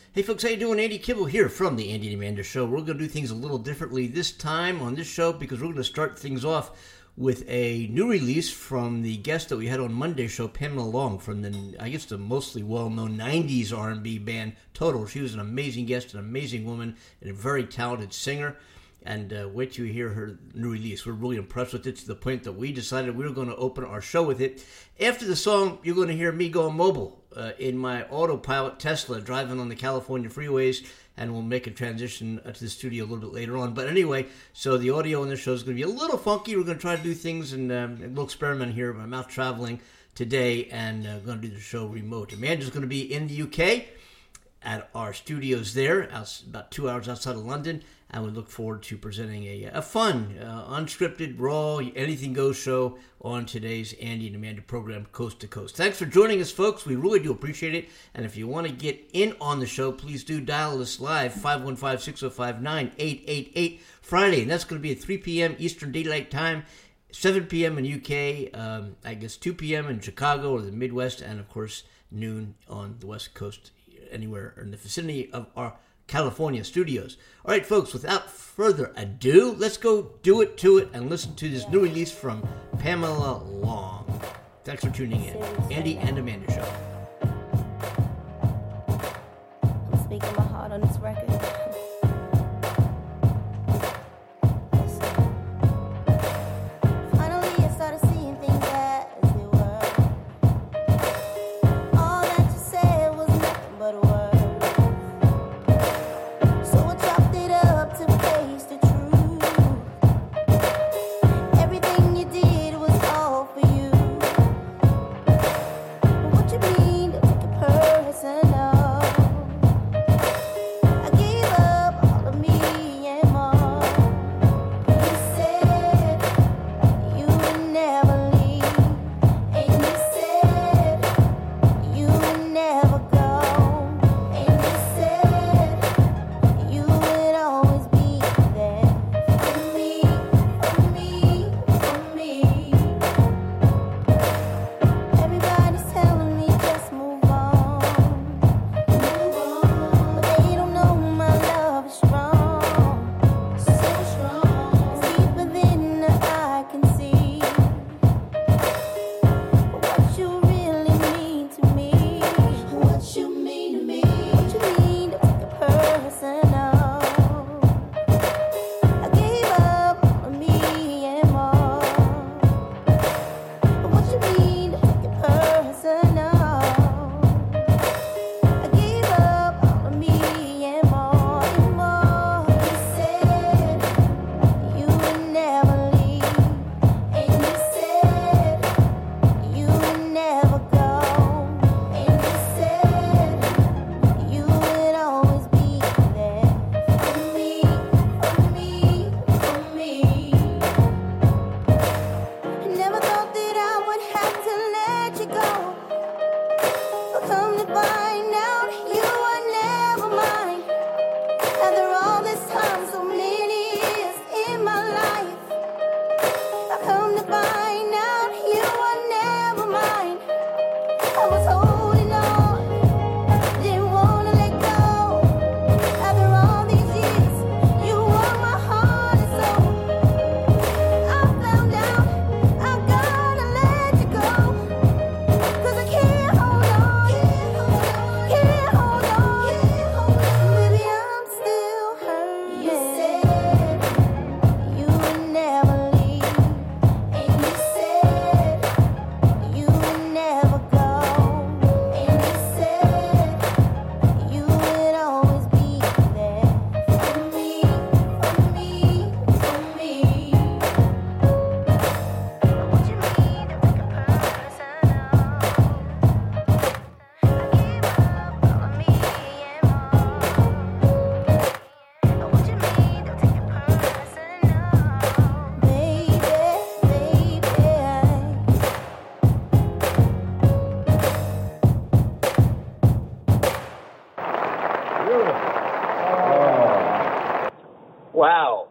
Hey folks, how you doing? Andy Kibble here from the Andy and Amanda Show. We're going to do things a little differently this time on this show because we're going to start things off with a new release from the guest that we had on Monday's show, Pamela Long, from the mostly well-known 90s R&B band Total. She was an amazing guest, an amazing woman, and a very talented singer. And wait till you hear her new release. We're really impressed with it to the point that we decided we were going to open our show with it. After the song, you're going to hear me going mobile in my autopilot Tesla driving on the California freeways, and we'll make a transition to the studio a little bit later on. But anyway, so the audio in this show is going to be a little funky. We're going to try to do things and a little experiment here. I'm out traveling today and going to do the show remote. Amanda's going to be in the UK at our studios there, about 2 hours outside of London, and we look forward to presenting a fun, unscripted, raw, anything-goes show on today's Andy and Amanda program, Coast to Coast. Thanks for joining us, folks. We really do appreciate it, and if you want to get in on the show, please do dial us live, 515-605-9888, Friday, and that's going to be at 3 p.m. Eastern Daylight Time, 7 p.m. in UK, 2 p.m. in Chicago or the Midwest, and, of course, noon on the West Coast, anywhere in the vicinity of our California studios. All right, folks, without further ado, let's go do it to it and listen to this new release from Pamela Long. Thanks for tuning in. Andy and Amanda Show. I'm speaking my heart on this record. Wow.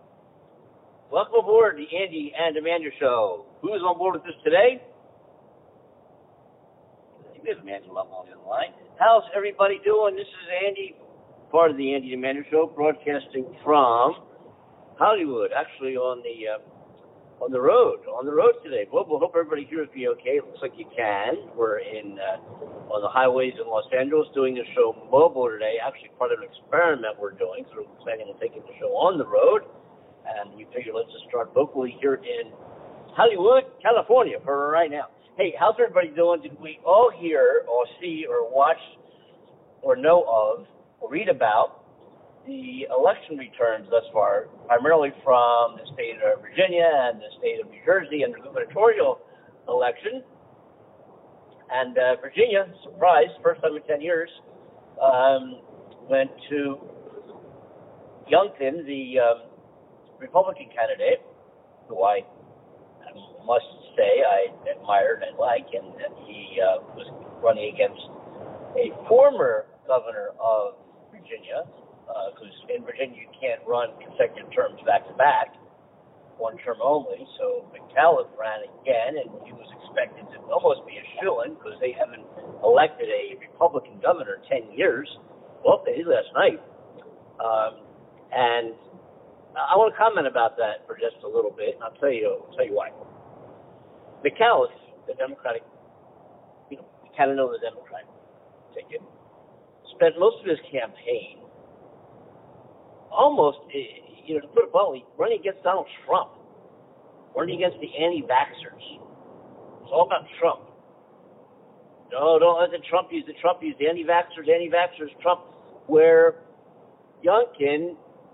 Welcome aboard the Andy and Amanda Show. Who's on board with us today? We have Amanda Love on the line. How's everybody doing? This is Andy, part of the Andy and Amanda Show, broadcasting from Hollywood, actually on the road today. Well, we hope everybody hears me okay. It looks like you can. We're on the highways in Los Angeles doing the show mobile today, actually part of an experiment we're doing. So we're planning on taking the show on the road. And we figure let's just start locally here in Hollywood, California for right now. Hey, how's everybody doing? Did we all hear or see or watch or know of or read about the election returns thus far, primarily from the state of Virginia and the state of New Jersey and the gubernatorial election? And Virginia, surprise, first time in 10 years, went to Youngkin, the Republican candidate, who I must say I admired and like, and he was running against a former governor of Virginia, because in Virginia you can't run consecutive terms back-to-back, one term only. So McAuliffe ran again, and he was expected to almost be a shoo-in because they haven't elected a Republican governor in 10 years. Well, they did last night. And I want to comment about that for just a little bit, and I'll tell you why. McAuliffe, the Democratic, you kind of know the Democratic ticket, spent most of his campaign almost, to put it bluntly, running against Donald Trump, running against the anti-vaxxers. It's all about Trump. No, don't let the Trumpies, the anti-vaxxers, Trump, where Youngkin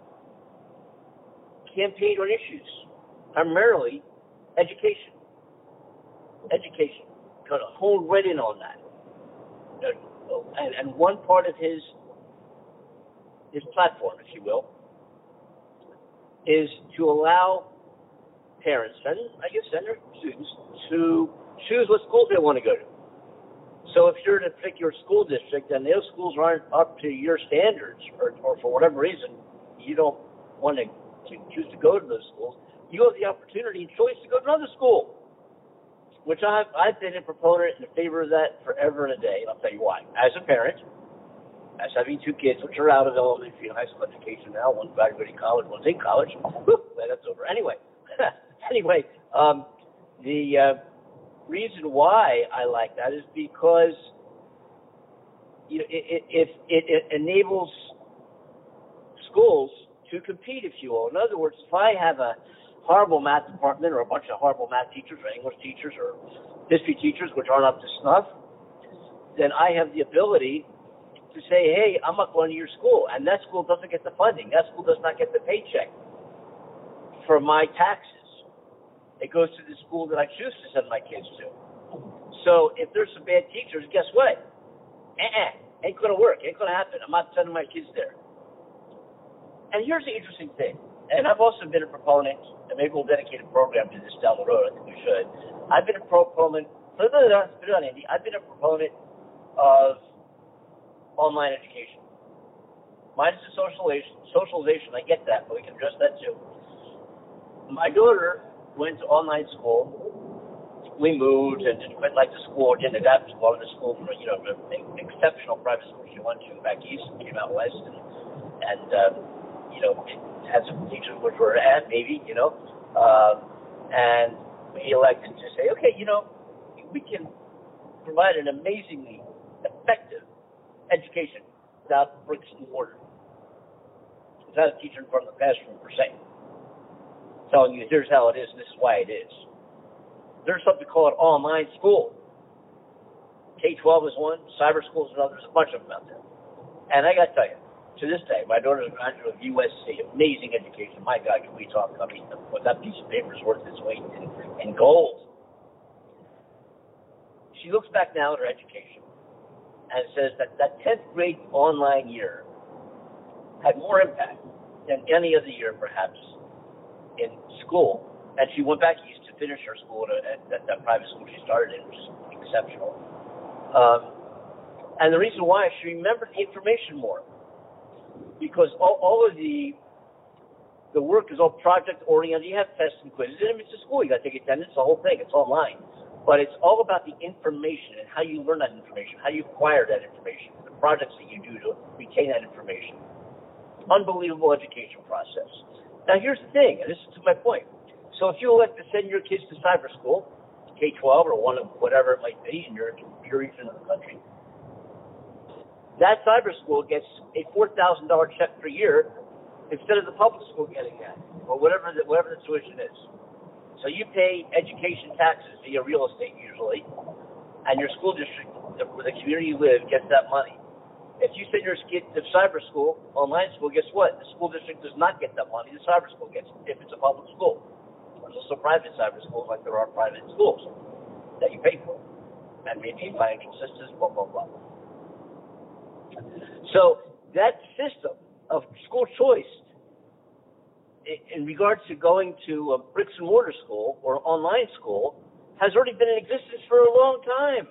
campaigned on issues, primarily education. Kind of honed right in on that. And one part of his platform, if you will, is to allow parents and I guess their students to choose what schools they want to go to. So if you're in a particular school district and those schools aren't up to your standards, or for whatever reason you don't want to choose to go to those schools, you have the opportunity and choice to go to another school, which I've been a proponent in favor of that forever and a day, and I'll tell you why. As a parent, as having two kids, which are out of elementary and high school education now, one's graduating college, one's in college. That's over. Anyway, the reason why I like that is because it enables schools to compete, if you will. In other words, if I have a horrible math department or a bunch of horrible math teachers or English teachers or history teachers which aren't up to snuff, then I have the ability to say, hey, I'm not going to your school, and that school doesn't get the funding. That school does not get the paycheck for my taxes. It goes to the school that I choose to send my kids to. So if there's some bad teachers, guess what? Ain't going to work. Ain't going to happen. I'm not sending my kids there. And here's the interesting thing. And I've also been a proponent, and maybe we'll dedicate a program to this down the road. I think we should. I've been a proponent, Andy, I've been a proponent of online education. Minus the socialization, I get that, but we can address that too. My daughter went to online school. We moved and went like to school, didn't adapt to the school from an exceptional private school she went to back east and came out west, and it had some teachers which were maybe, and we elected to say, okay, we can provide an amazingly effective education without bricks and mortar, without a teacher in front of the classroom per se, telling you here's how it is, this is why it is. There's something called online school. K-12 is one, cyber school is another. There's a bunch of them out there. And I got to tell you, to this day, my daughter's a graduate of USC, amazing education. My God, can we talk? I mean, that piece of paper is worth its weight in gold. She looks back now at her education and says that 10th grade online year had more impact than any other year, perhaps, in school. And she went back east to finish her school at that private school she started in, which is exceptional. And the reason why, she remembered the information more. Because all of the work is all project-oriented. You have tests and quizzes. And it's a school. You got to take attendance, the whole thing. It's online. But it's all about the information and how you learn that information, how you acquire that information, the projects that you do to retain that information. Unbelievable education process. Now, here's the thing, and this is to my point. So if you elect to send your kids to cyber school, K-12 or one of whatever it might be in your region of the country, that cyber school gets a $4,000 check per year instead of the public school getting that, or whatever the tuition is. So you pay education taxes via real estate usually, and your school district, where the community you live, gets that money. If you send your kid to cyber school, online school, guess what? The school district does not get that money. The cyber school gets it if it's a public school. There's also private cyber schools, like there are private schools that you pay for, and maintain financial assistance, blah, blah, blah. So that system of school choice in regards to going to a bricks and mortar school or online school has already been in existence for a long time.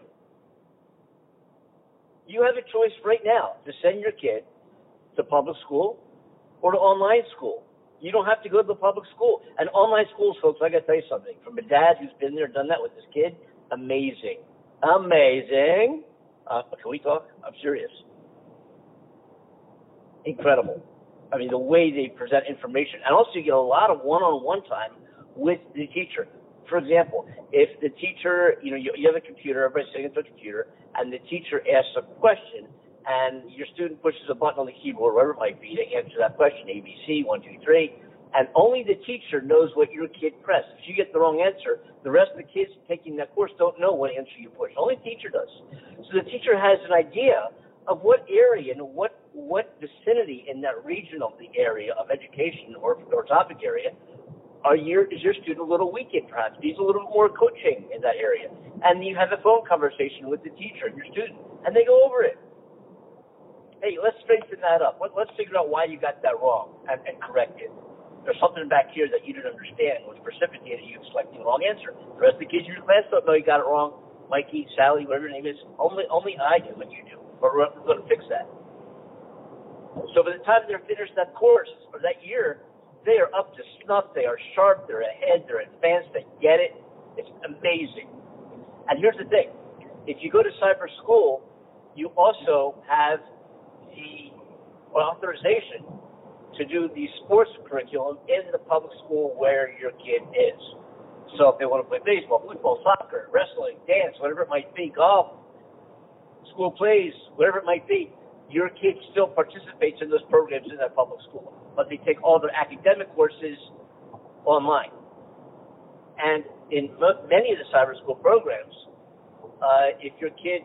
You have a choice right now to send your kid to public school or to online school. You don't have to go to the public school. And online schools, folks, I got to tell you something. From a dad who's been there, done that with his kid, amazing. Amazing. Can we talk? I'm serious. Incredible. I mean, the way they present information. And also you get a lot of one-on-one time with the teacher. For example, if the teacher, you have a computer, everybody's sitting at the computer, and the teacher asks a question, and your student pushes a button on the keyboard, whatever it might be, to answer that question, ABC, 1, 2, 3, and only the teacher knows what your kid pressed. If you get the wrong answer, the rest of the kids taking that course don't know what answer you pushed. Only the teacher does. So the teacher has an idea of what area and what vicinity in that region of the area of education or topic area is your student a little weak in, perhaps needs a little more coaching in that area. And you have a phone conversation with the teacher and your student, and they go over it. Hey, let's straighten that up. Let's figure out why you got that wrong and correct it. There's something back here that you didn't understand, which precipitated you selecting the wrong answer. The rest of the kids in your class don't know you got it wrong. Mikey, Sally, whatever your name is, only I do what you do. But we're going to fix that. So by the time they're finished that course or that year, they are up to snuff. They are sharp. They're ahead. They're advanced. They get it. It's amazing. And here's the thing. If you go to cyber school, you also have the authorization to do the sports curriculum in the public school where your kid is. So if they want to play baseball, football, soccer, wrestling, dance, whatever it might be, golf, school plays, whatever it might be, your kid still participates in those programs in that public school. But they take all their academic courses online. And in many of the cyber school programs, if your kid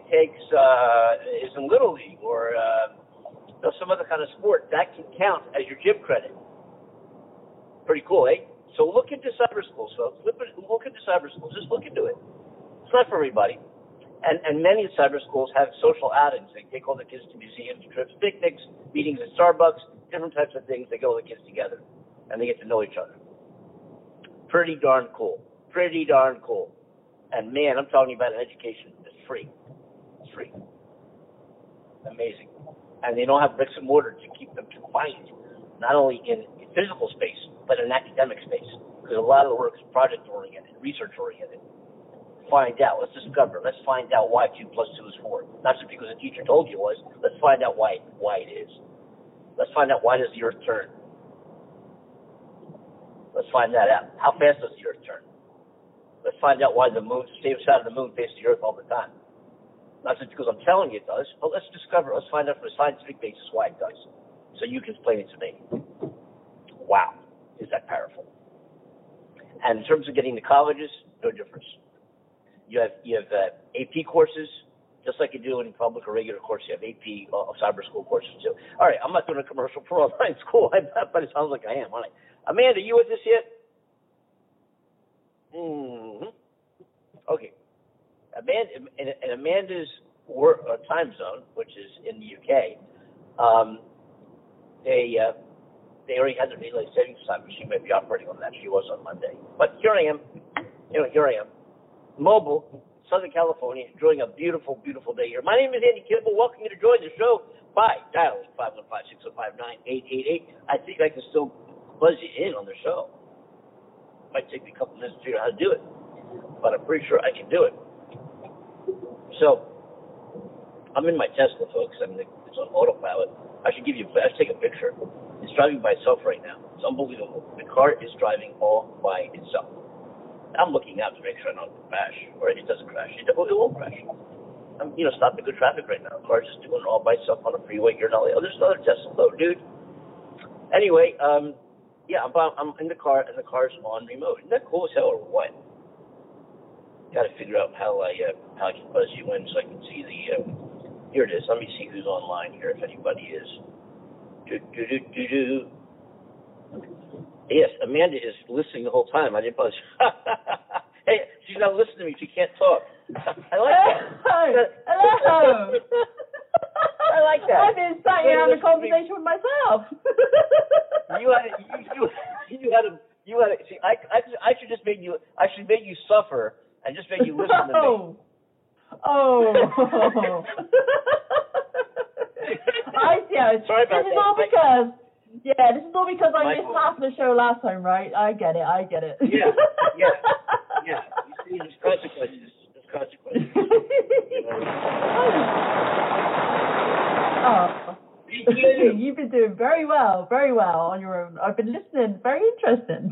is in Little League or some other kind of sport, that can count as your gym credit. Pretty cool, eh? So look into cyber schools, folks. Look into cyber schools. Just look into it. It's not for everybody. And many cyber schools have social outings. They take all the kids to museums, trips, picnics, meetings at Starbucks, different types of things. They get all the kids together, and they get to know each other. Pretty darn cool. Pretty darn cool. And, man, I'm talking about an education that's free. It's free. Amazing. And they don't have bricks and mortar to keep them confined, not only in physical space, but in academic space, because a lot of the work is project-oriented, research-oriented. Find out. Let's discover. Let's find out why 2 + 2 is 4. Not just because the teacher told you it was. Let's find out why it is. Let's find out, why does the Earth turn? Let's find that out. How fast does the Earth turn? Let's find out why the same side of the moon faces the Earth all the time. Not just because I'm telling you it does, but let's discover. Let's find out from a scientific basis why it does, so you can explain it to me. Wow, is that powerful? And in terms of getting to colleges, no difference. You have AP courses, just like you do in public or regular courses. You have AP cyber school courses too. All right, I'm not doing a commercial for online school, but it sounds like I am, aren't I? Amanda, you with this yet? Mm-hmm. Okay. Amanda's time zone, which is in the UK, they already had their daylight savings time, but she might be operating on that. She was on Monday. But here I am. Here I am. Mobile, Southern California, enjoying a beautiful, beautiful day here. My name is Andy Kimball. Welcome you to join the show by dialing 515-605-9888. I think I can still buzz you in on the show. Might take me a couple minutes to figure out how to do it. but I'm pretty sure I can do it. So I'm in my Tesla, folks. I mean, it's on autopilot. I should take a picture. It's driving by itself right now. It's unbelievable. The car is driving all by itself. I'm looking out to make sure I don't crash, or it doesn't crash. It won't crash. I'm, stopping good traffic right now. The car's just doing it all by itself on a freeway here in LA. Oh, there's another Tesla. Oh, dude. Anyway, I'm in the car, and the car's on remote. Isn't that cool as hell, or what? Got to figure out how I can buzz you in so I can see the. Here it is. Let me see who's online here, if anybody is. Yes, Amanda is listening the whole time. I didn't buzz. Hey, she's not listening to me. She can't talk. I like that. Hello. I like that. I've been sat here having a conversation with myself. You had to. See, I should just make you. I should make you suffer and just make you listen to me. Oh. I see. Sorry about this is that. all because. Yeah, this is all because I missed half the show last time, right? I get it. Yeah. You see, there's consequences. Oh. You've been doing very well on your own. I've been listening. Very interesting.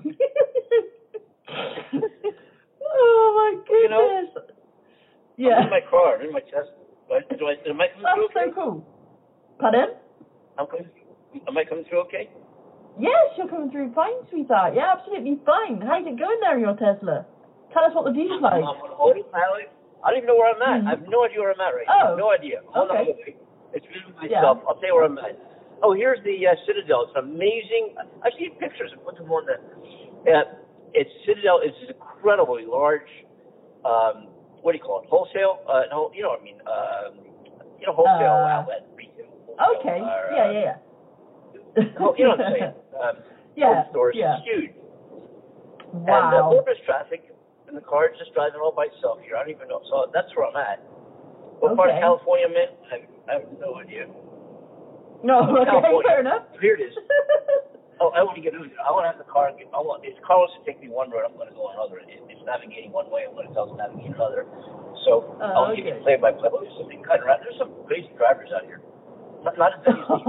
Oh my goodness. Yeah. I'm in my car. I'm in my Tesla. Am I coming through okay? That's so cool. Pardon? Am I coming through okay? Yes, you're coming through fine, sweetheart. Yeah, absolutely fine. How's it going there in your Tesla? Tell us what the view's like. I don't even know where I'm at. I have no idea where I'm at right now. No idea. Okay. It's been myself. I'll tell you where I'm at. Oh, here's the Citadel. It's amazing. I've seen pictures and put them on the. It's Citadel. It's an incredibly large. What do you call it? Wholesale? No, you know what I mean. Wholesale outlet retail. Wholesale, okay. Yeah. You know what I'm saying? Stores. Yeah. It's huge. Wow. And there's traffic, and the car is just driving all by itself here. I don't even know. So that's where I'm at. What part of California I'm in? I have no idea. No, okay, California. fair enough. Here it is. I want to get over there. I want to have the car. If car wants to take me one road, I'm going to go on another. It's navigating one way. I'm going to tell it to navigate another. So I'll give you play by play. There's something cutting around. There's some crazy drivers out here. Not as many as these.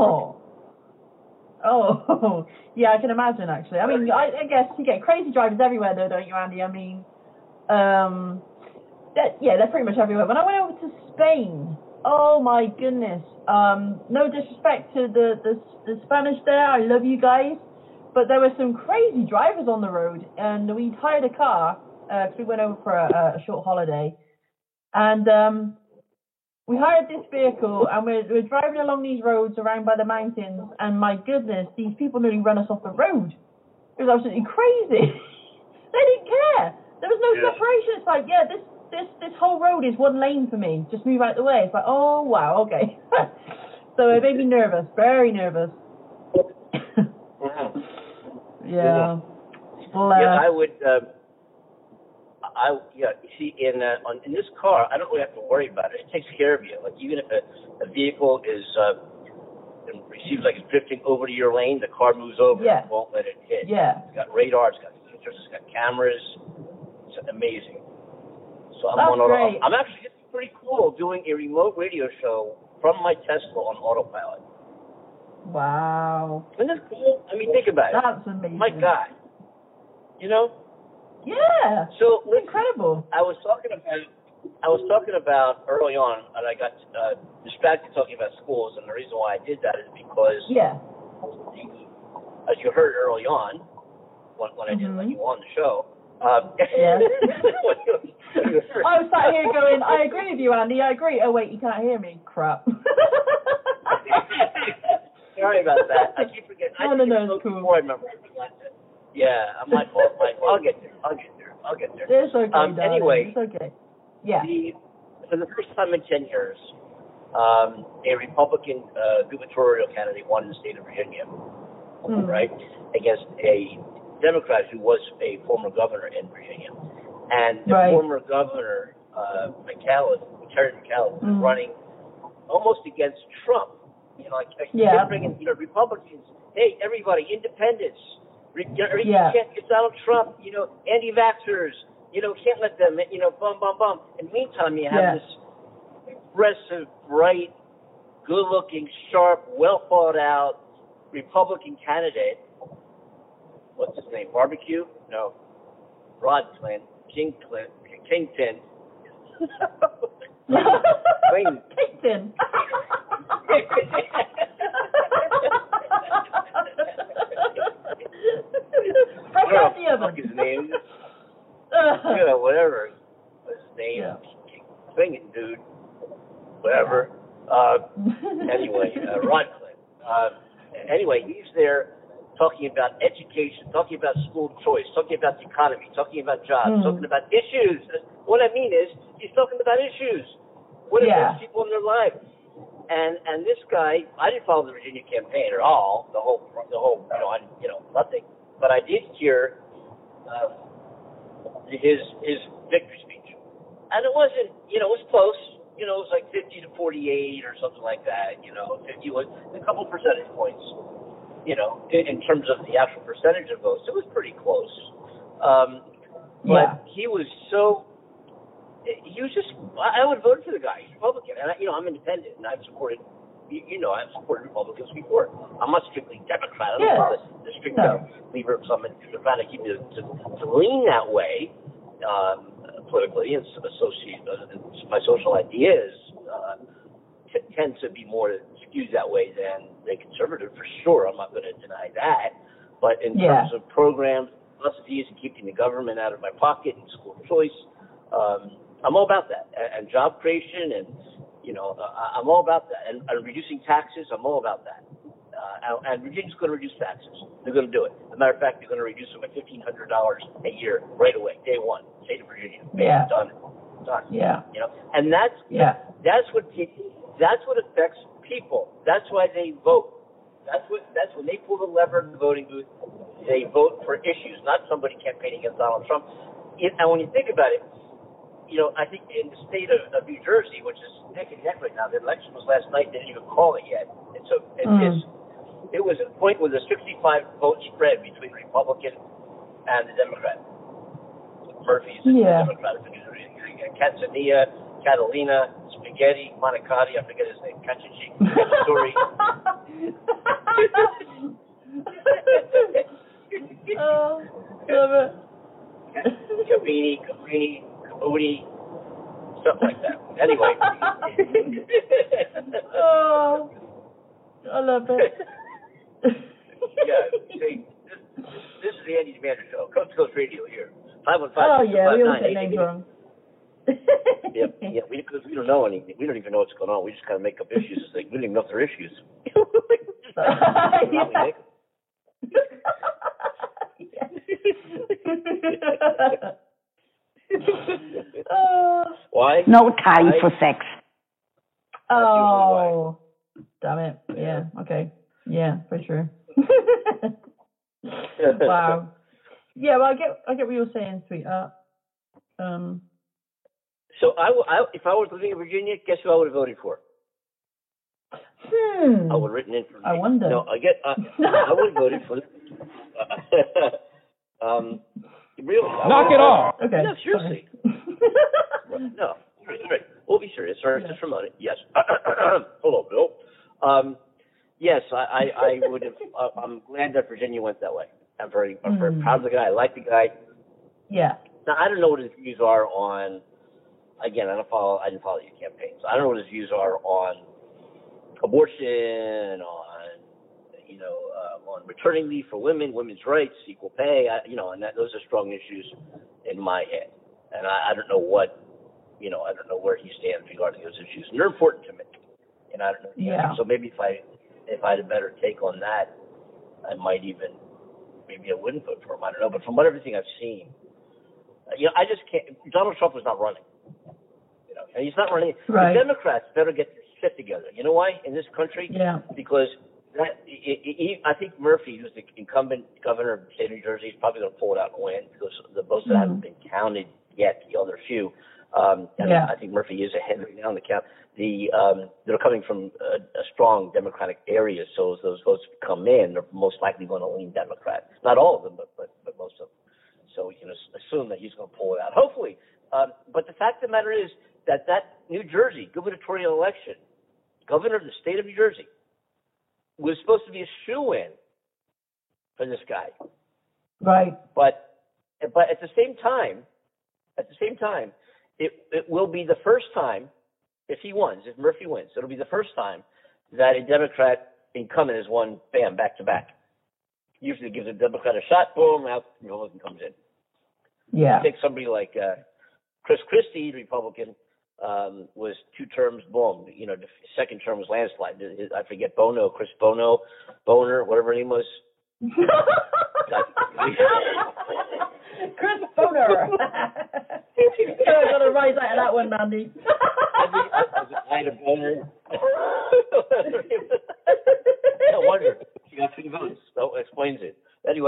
Oh, yeah, I can imagine, actually. I mean, I guess you get crazy drivers everywhere, though, don't you, Andy? I mean, they're pretty much everywhere. When I went over to Spain, oh, my goodness. No disrespect to the Spanish there. I love you guys. But there were some crazy drivers on the road, and we hired a car because we went over for a short holiday. And we hired this vehicle, and we're driving along these roads around by the mountains, and my goodness, these people nearly run us off the road. It was absolutely crazy. They didn't care. There was no separation. It's like, this whole road is one lane for me. Just move out the way. It's like, oh, wow, okay. So it made me nervous, very nervous. Yeah. Well, I would... you see, in this car, I don't really have to worry about it. It takes care of you. Like, even if a vehicle is receives like it's drifting over to your lane, the car moves over. It won't let it hit. Yeah. It's got radar. It's got sensors. It's got cameras. It's amazing. So I'm great. I'm actually, it's pretty cool doing a remote radio show from my Tesla on autopilot. Wow. Isn't that cool? I mean, think about it. That's amazing. My God. You know? Yeah. So listen, incredible. I was talking about early on, and I got distracted talking about schools, and the reason why I did that is because, as you heard early on, when I didn't let you on the show. I was sat here going, I agree with you, Andy. I agree. Oh wait, you can't hear me. Crap. Sorry about that. I keep forgetting. No, it's cool. Before I remember. Yeah, my fault. I'll get there. It's okay, darling. Anyway, it's okay. Yeah. For the first time in 10 years, a Republican gubernatorial candidate won in the state of Virginia, right, against a Democrat who was a former governor in Virginia. And the former governor, Terry McAuliffe, was running almost against Trump. You know, they're bringing Republicans, hey, everybody, independents. You can't get Donald Trump, anti-vaxxers, can't let them, bum, bum, bum. In the meantime, you have this aggressive, bright, good-looking, sharp, well-thought-out Republican candidate. What's his name? Barbecue? No. Rod Clinton. Kingpin. Kingpin. Fuck his name. Whatever. What's his name? Yeah. Clinton, dude. Whatever. Anyway, Rod Clinton. Anyway, he's there talking about education, talking about school choice, talking about the economy, talking about jobs, talking about issues. What I mean is, he's talking about issues. What affects people in their lives? And this guy, I didn't follow the Virginia campaign at all. The whole, nothing. But I did hear his victory speech, and it wasn't, it was close. It was like 50 to 48 or something like that. 50 was a couple percentage points. In terms of the actual percentage of votes, it was pretty close. But he was just, I would vote for the guy. He's Republican. And, I'm independent, and I've supported, I've supported Republicans before. I'm not strictly Democrat. I don't want the strict lever of some Democratic keep me to lean that way politically and associate my social ideas tend to be more skewed that way than conservative, for sure. I'm not going to deny that. But in terms of programs, philosophies, and keeping the government out of my pocket and school choice, I'm all about that. And job creation, and I'm all about that. And reducing taxes, I'm all about that. And Virginia's going to reduce taxes. They're going to do it. As a matter of fact, they're going to reduce them by $1,500 a year right away, day one. State of Virginia. Done. Yeah. And that's what affects people. That's why they vote. That's when they pull the lever in the voting booth. They vote for issues, not somebody campaigning against Donald Trump. And when you think about it, I think in the state of New Jersey, which is neck and neck right now, the election was last night. They didn't even call it yet. And so it was a point with a 65 vote spread between the Republican and the Democrat. Murphy's the Democrat of New Jersey. Catanzania, Catalina, Spaghetti, Monicati, I forget his name, Cacici, Story. Oh, love it. Cabrini, stuff like that. Anyway. Oh, I love it. See, this is the Andy Demander Show. Coast to Coast Radio here. 515. Oh, yeah, we always say names wrong. Because we don't know anything. We don't even know what's going on. We just kind of make up issues. It's like, we don't even know if they're issues. Why? No time for sex. Oh, damn it. Yeah, okay. Yeah, for sure. Wow. Yeah, well, I get what you're saying, sweetheart. So if I was living in Virginia, guess who I would have voted for? I would have written in for. I wonder. No, I would have voted for. Really? Knock it off. Okay. No, seriously. No, right. We'll be serious. Sorry, just for a moment. Yes. Hello, Bill. Yes, I would have. I'm glad that Virginia went that way. I'm very proud of the guy. I like the guy. Yeah. Now I don't know what his views are on. Again, I didn't follow your campaign, so I don't know what his views are on abortion, on on maternity leave for women, women's rights, equal pay. And those are strong issues in my head. And I don't know what, I don't know where he stands regarding those issues. And they're important to me. And I don't know the answer. So maybe if I had a better take on that, I might even, maybe I wouldn't vote for him. I don't know. But from everything I've seen, I just can't. Donald Trump was not running. And he's not running. Right. The Democrats better get their shit together. You know why? In this country? Yeah. Because I think Murphy, who's the incumbent governor of the state of New Jersey, is probably going to pull it out and win because the votes that haven't been counted yet, the other few. I think Murphy is ahead right now in the count. They're coming from a strong Democratic area, so as those votes come in, they're most likely going to lean Democrat. Not all of them, but most of them. So we can assume that he's going to pull it out, hopefully. But the fact of the matter is that New Jersey gubernatorial election, governor of the state of New Jersey, was supposed to be a shoo-in for this guy. Right. But at the same time, it will be the first time, if Murphy wins, it'll be the first time that a Democrat incumbent has won, bam, back to back. Usually gives a Democrat a shot, boom, out Republican comes in. Yeah. You take somebody like Chris Christie, Republican, was 2 terms, boom. The second term was landslide. I forget Chris Boner, whatever her name was. Chris Boner. I got to rise out of that one, Mandy. I had a Boner. No wonder. She got 3 votes. So that explains it. Anyway.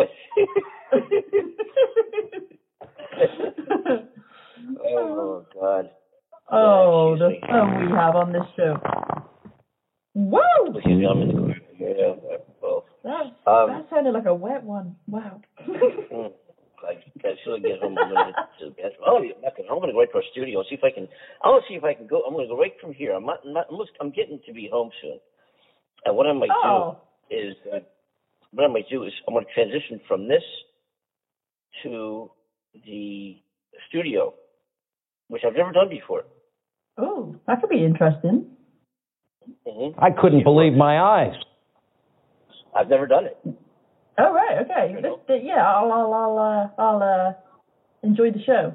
Oh, God. Oh, the fun we have on this show. Woo! Excuse me, I'm in the corner. Yeah, both. That sounded like a wet one. Wow. I should get home to the bathroom. Oh, I'm going to go right to our studio and see if I can. I want to see if I can go. I'm going to go right from here. I'm getting to be home soon. And what I might do is I'm going to transition from this to the studio, which I've never done before. Oh, that could be interesting. Mm-hmm. I couldn't believe my eyes. I've never done it. Oh, right, okay. Yeah, I'll enjoy the show.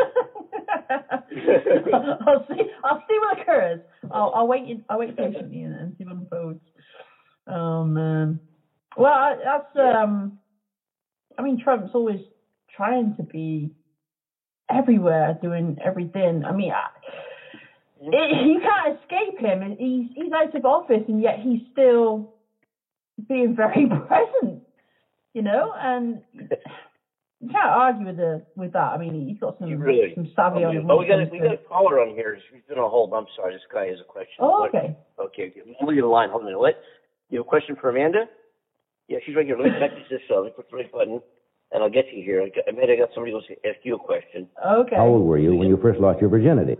I'll see what occurs. I'll wait patiently and see what unfolds. Oh man. Well, I mean, Trump's always trying to be everywhere, doing everything. I mean, you can't escape him. He's out of office, and yet he's still being very present. And you can't argue with that. I mean, he's got some savvy on him. Oh, we got a caller on here. She's been on hold. I'm sorry. This guy has a question. Oh, okay. Okay. I'm going to get a line. Hold on a minute. You have a question for Amanda? Yeah, she's right here. Let me connect this. Let me click the right button, and I'll get you here. Amanda, I got somebody who wants to ask you a question. Okay. How old were you when you first lost your virginity?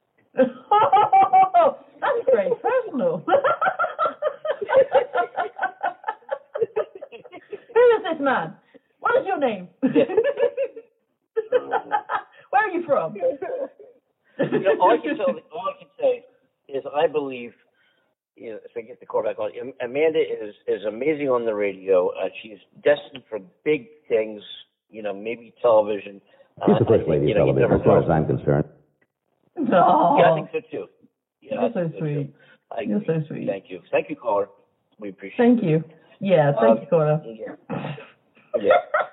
Oh, that's very personal. Who is this man? What is your name? Where are you from? All I can say is I believe, if I get the call back on, Amanda is amazing on the radio. She's destined for big things, maybe television. She's the first lady of television, as far as I'm concerned. No. Yeah, I think so too. Yeah, You're so sweet. You're so sweet. Thank you. Thank you, caller. We appreciate it. Thank you. Yeah, thank you, caller. Yeah.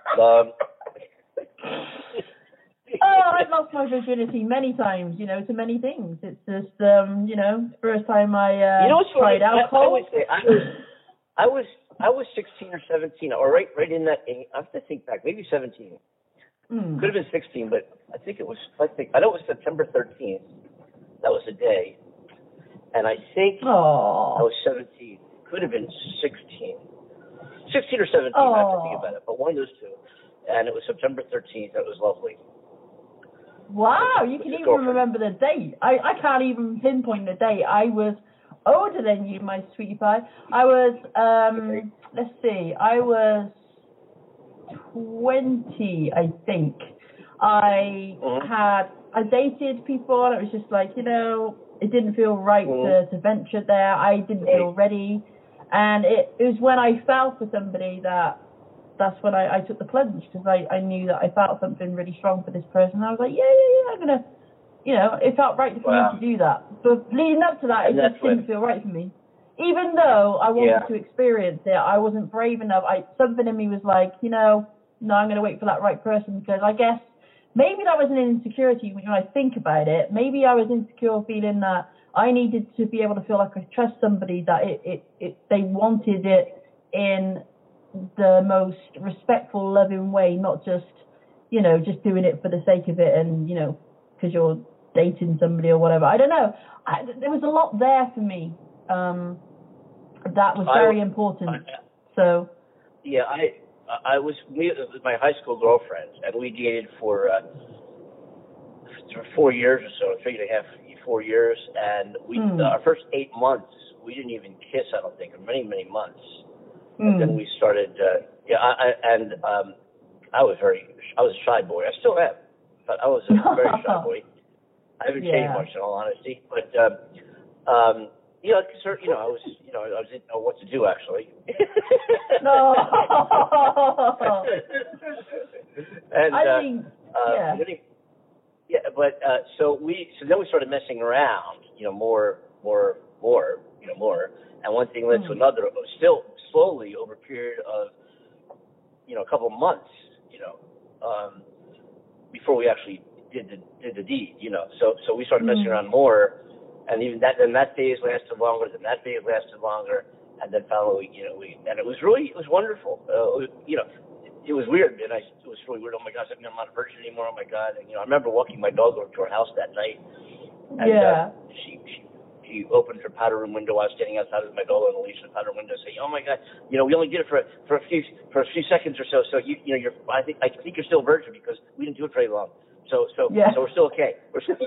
I've lost my virginity many times, to many things. It's just, first time I tried alcohol. I was 16 or 17, or right in that age. I have to think back, maybe 17. Could have been 16, but I know it was September 13th. That was the day. And I think I was 17. Could have been 16. 16 or 17, I have to think about it, but one of those two. And it was September 13th. That was lovely. Wow, you can even remember the date. I can't even pinpoint the date. I was older than you, my sweetie pie. I was, let's see, I was 20, I think. I dated people, and it was just like, it didn't feel right to venture there. I didn't feel ready. And it was when I fell for somebody that's when I took the plunge, because I knew that I felt something really strong for this person. And I was like, yeah, I'm going to, it felt right for me to do that. But leading up to that, it just didn't feel right for me. Even though I wanted to experience it, I wasn't brave enough. Something in me was like, no, I'm going to wait for that right person, because I guess maybe that was an insecurity when I think about it. Maybe I was insecure feeling that I needed to be able to feel like I trust somebody, that they wanted it in the most respectful, loving way, not just, just doing it for the sake of it and, because you're dating somebody or whatever. I don't know. There was a lot there for me that was very important. So. Yeah, I was with my high school girlfriend, and we dated for 4 years or so, 4 years, and we our first 8 months we didn't even kiss. I don't think, or many months. And then we started. I was a shy boy. I still am, but I was a very shy boy. I haven't changed much in all honesty, but I was, I didn't know what to do actually. No. And I mean, so then we started messing around, more, and one thing led to another. Still slowly over a period of, a couple of months, before we actually did the deed, So we started messing around more, and even that phase lasted longer. Then that phase lasted longer, and then finally, and it was wonderful. It was weird, and it was really weird. Oh my gosh, I'm not a virgin anymore. Oh my God! And I remember walking my dog over to our house that night, and she opened her powder room window. I was standing outside with my dog on the leash in the powder room window, saying, "Oh my God, we only did it for a few seconds or so. So I think you're still a virgin because we didn't do it very long. So we're still okay. We're still."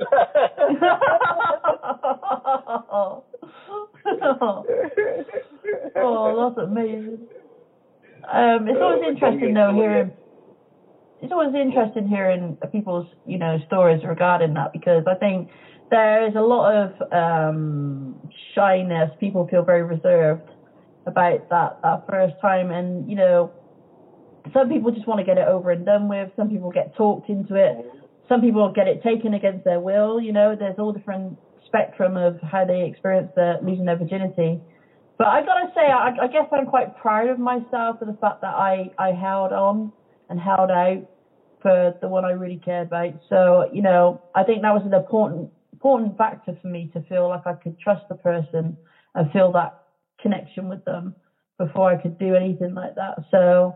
Oh, that's amazing. It's always interesting though hearing. It's always interesting hearing people's stories regarding that, because I think there is a lot of shyness. People feel very reserved about that first time, and some people just want to get it over and done with. Some people get talked into it. Some people get it taken against their will. There's all different spectrum of how they experience losing their virginity. But I gotta say, I guess I'm quite proud of myself for the fact that I held on and held out for the one I really cared about. So, I think that was an important factor for me to feel like I could trust the person and feel that connection with them before I could do anything like that. So,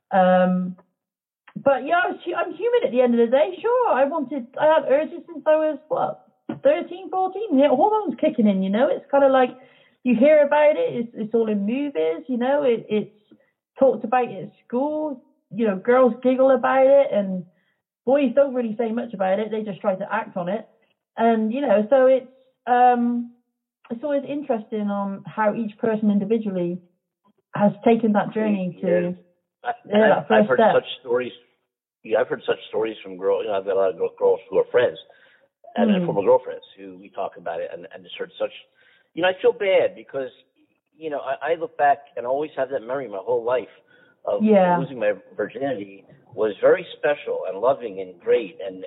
but yeah, I'm human at the end of the day. Sure, I had urges since I was 13, 14. Hormones kicking in. It's kind of like you hear about it. It's all in movies. It's talked about at school. Girls giggle about it, and boys don't really say much about it. They just try to act on it. And so it's always interesting on how each person individually has taken that journey to that first I've heard step. such stories. Yeah, I've heard such stories from girls. I've got a lot of girls who are friends and former girlfriends who we talk about it, and just heard such. I feel bad because I look back and always have that memory my whole life of losing my virginity was very special and loving and great and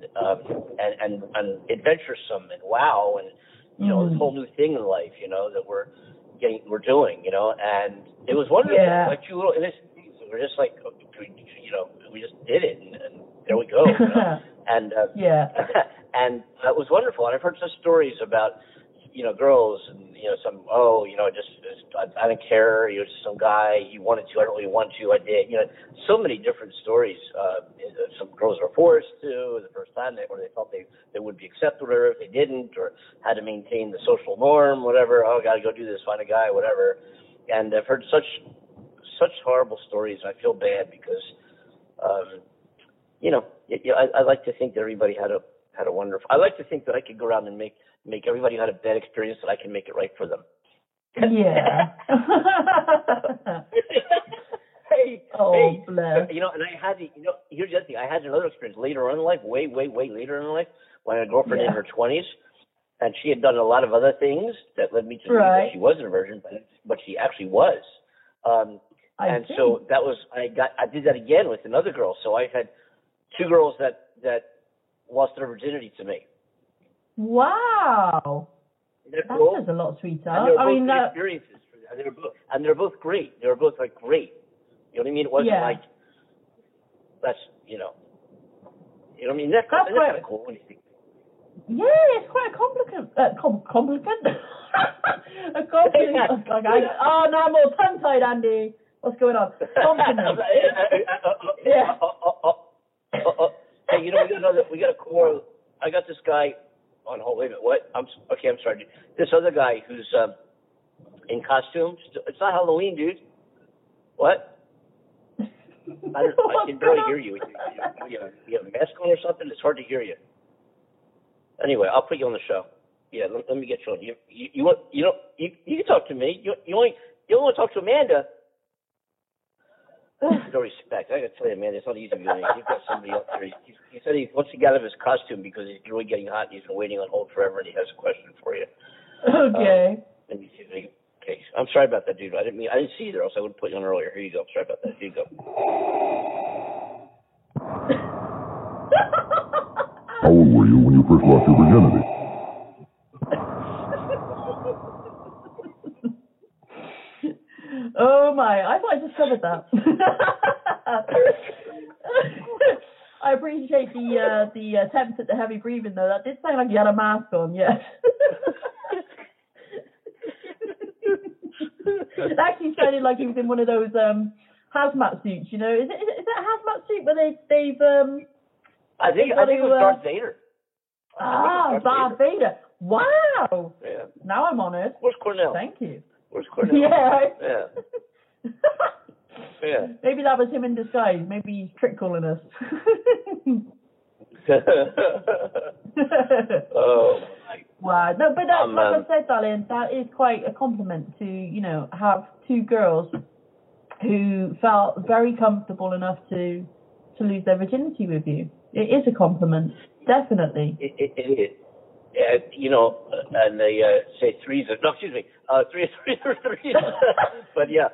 adventuresome and wow, and this whole new thing in life that we're doing and it was wonderful. Like two little innocent things. We're just like we just did it and there we go. And and it was wonderful. And I've heard such stories about girls and some I didn't care. Just some guy you wanted to. I don't really want to. I did. So many different stories. Some girls were forced to the first time, or they felt they would be accepted, or if they didn't, or had to maintain the social norm, whatever. Oh, got to go do this, find a guy, whatever. And I've heard such horrible stories, and I feel bad because, I like to think that everybody had a wonderful. I like to think that I could go around and make everybody who had a bad experience that I can make it right for them. Yeah. Hey, bless. And I had here's the other thing. I had another experience later on in life, way later in life, when I had a girlfriend in her 20s, and she had done a lot of other things that led me to believe that she wasn't a virgin, but she actually was. So that was I did that again with another girl. So I had two girls that lost their virginity to me. Wow. That says a lot, sweetheart. I mean, experiences. And they're both great. They were both great. You know what I mean? It wasn't like that's you know what I mean. That's kind of cool when you think. Yeah, it's quite a complicate. A compliment. Oh, now I'm all tongue-tied, Andy. What's going on? Compliment. Yeah. Hey, we got a core. I got this guy on hold. Wait a minute. What? I'm sorry. This other guy who's in costumes. It's not Halloween, dude. What? I can barely hear you. You have a mask on or something? It's hard to hear you. Anyway, I'll put you on the show. Yeah, let me get you on. You can talk to me. You only want to talk to Amanda. No respect. I got to tell you, Amanda, it's not easy. You've got somebody up there. He said he wants to get out of his costume because he's really getting hot and he's been waiting on hold forever and he has a question for you. Okay. Let me see if I can. Okay, I'm sorry about that, dude. I didn't see you there, else I would have put you on earlier. Here you go. Sorry about that. Here you go. How old were you when you first lost your virginity? Oh my! I thought I just covered that. I appreciate the attempt at the heavy breathing though. That did sound like you had a mask on. Yes. It actually sounded like he was in one of those hazmat suits. You know, is it a hazmat suit where they've I think it was Darth Vader. Darth Vader. Wow. Yeah. Now I'm honoured. Where's Cornell? Thank you. Where's Cornell? Yeah. Yeah. Yeah. Maybe that was him in disguise. Maybe he's trick calling us. Oh my. Wow. No, but that, like I said, darling, that is quite a compliment to, you know, have two girls who felt very comfortable enough to lose their virginity with you. It is a compliment, definitely. It is. You know, and they say three is three. But yeah.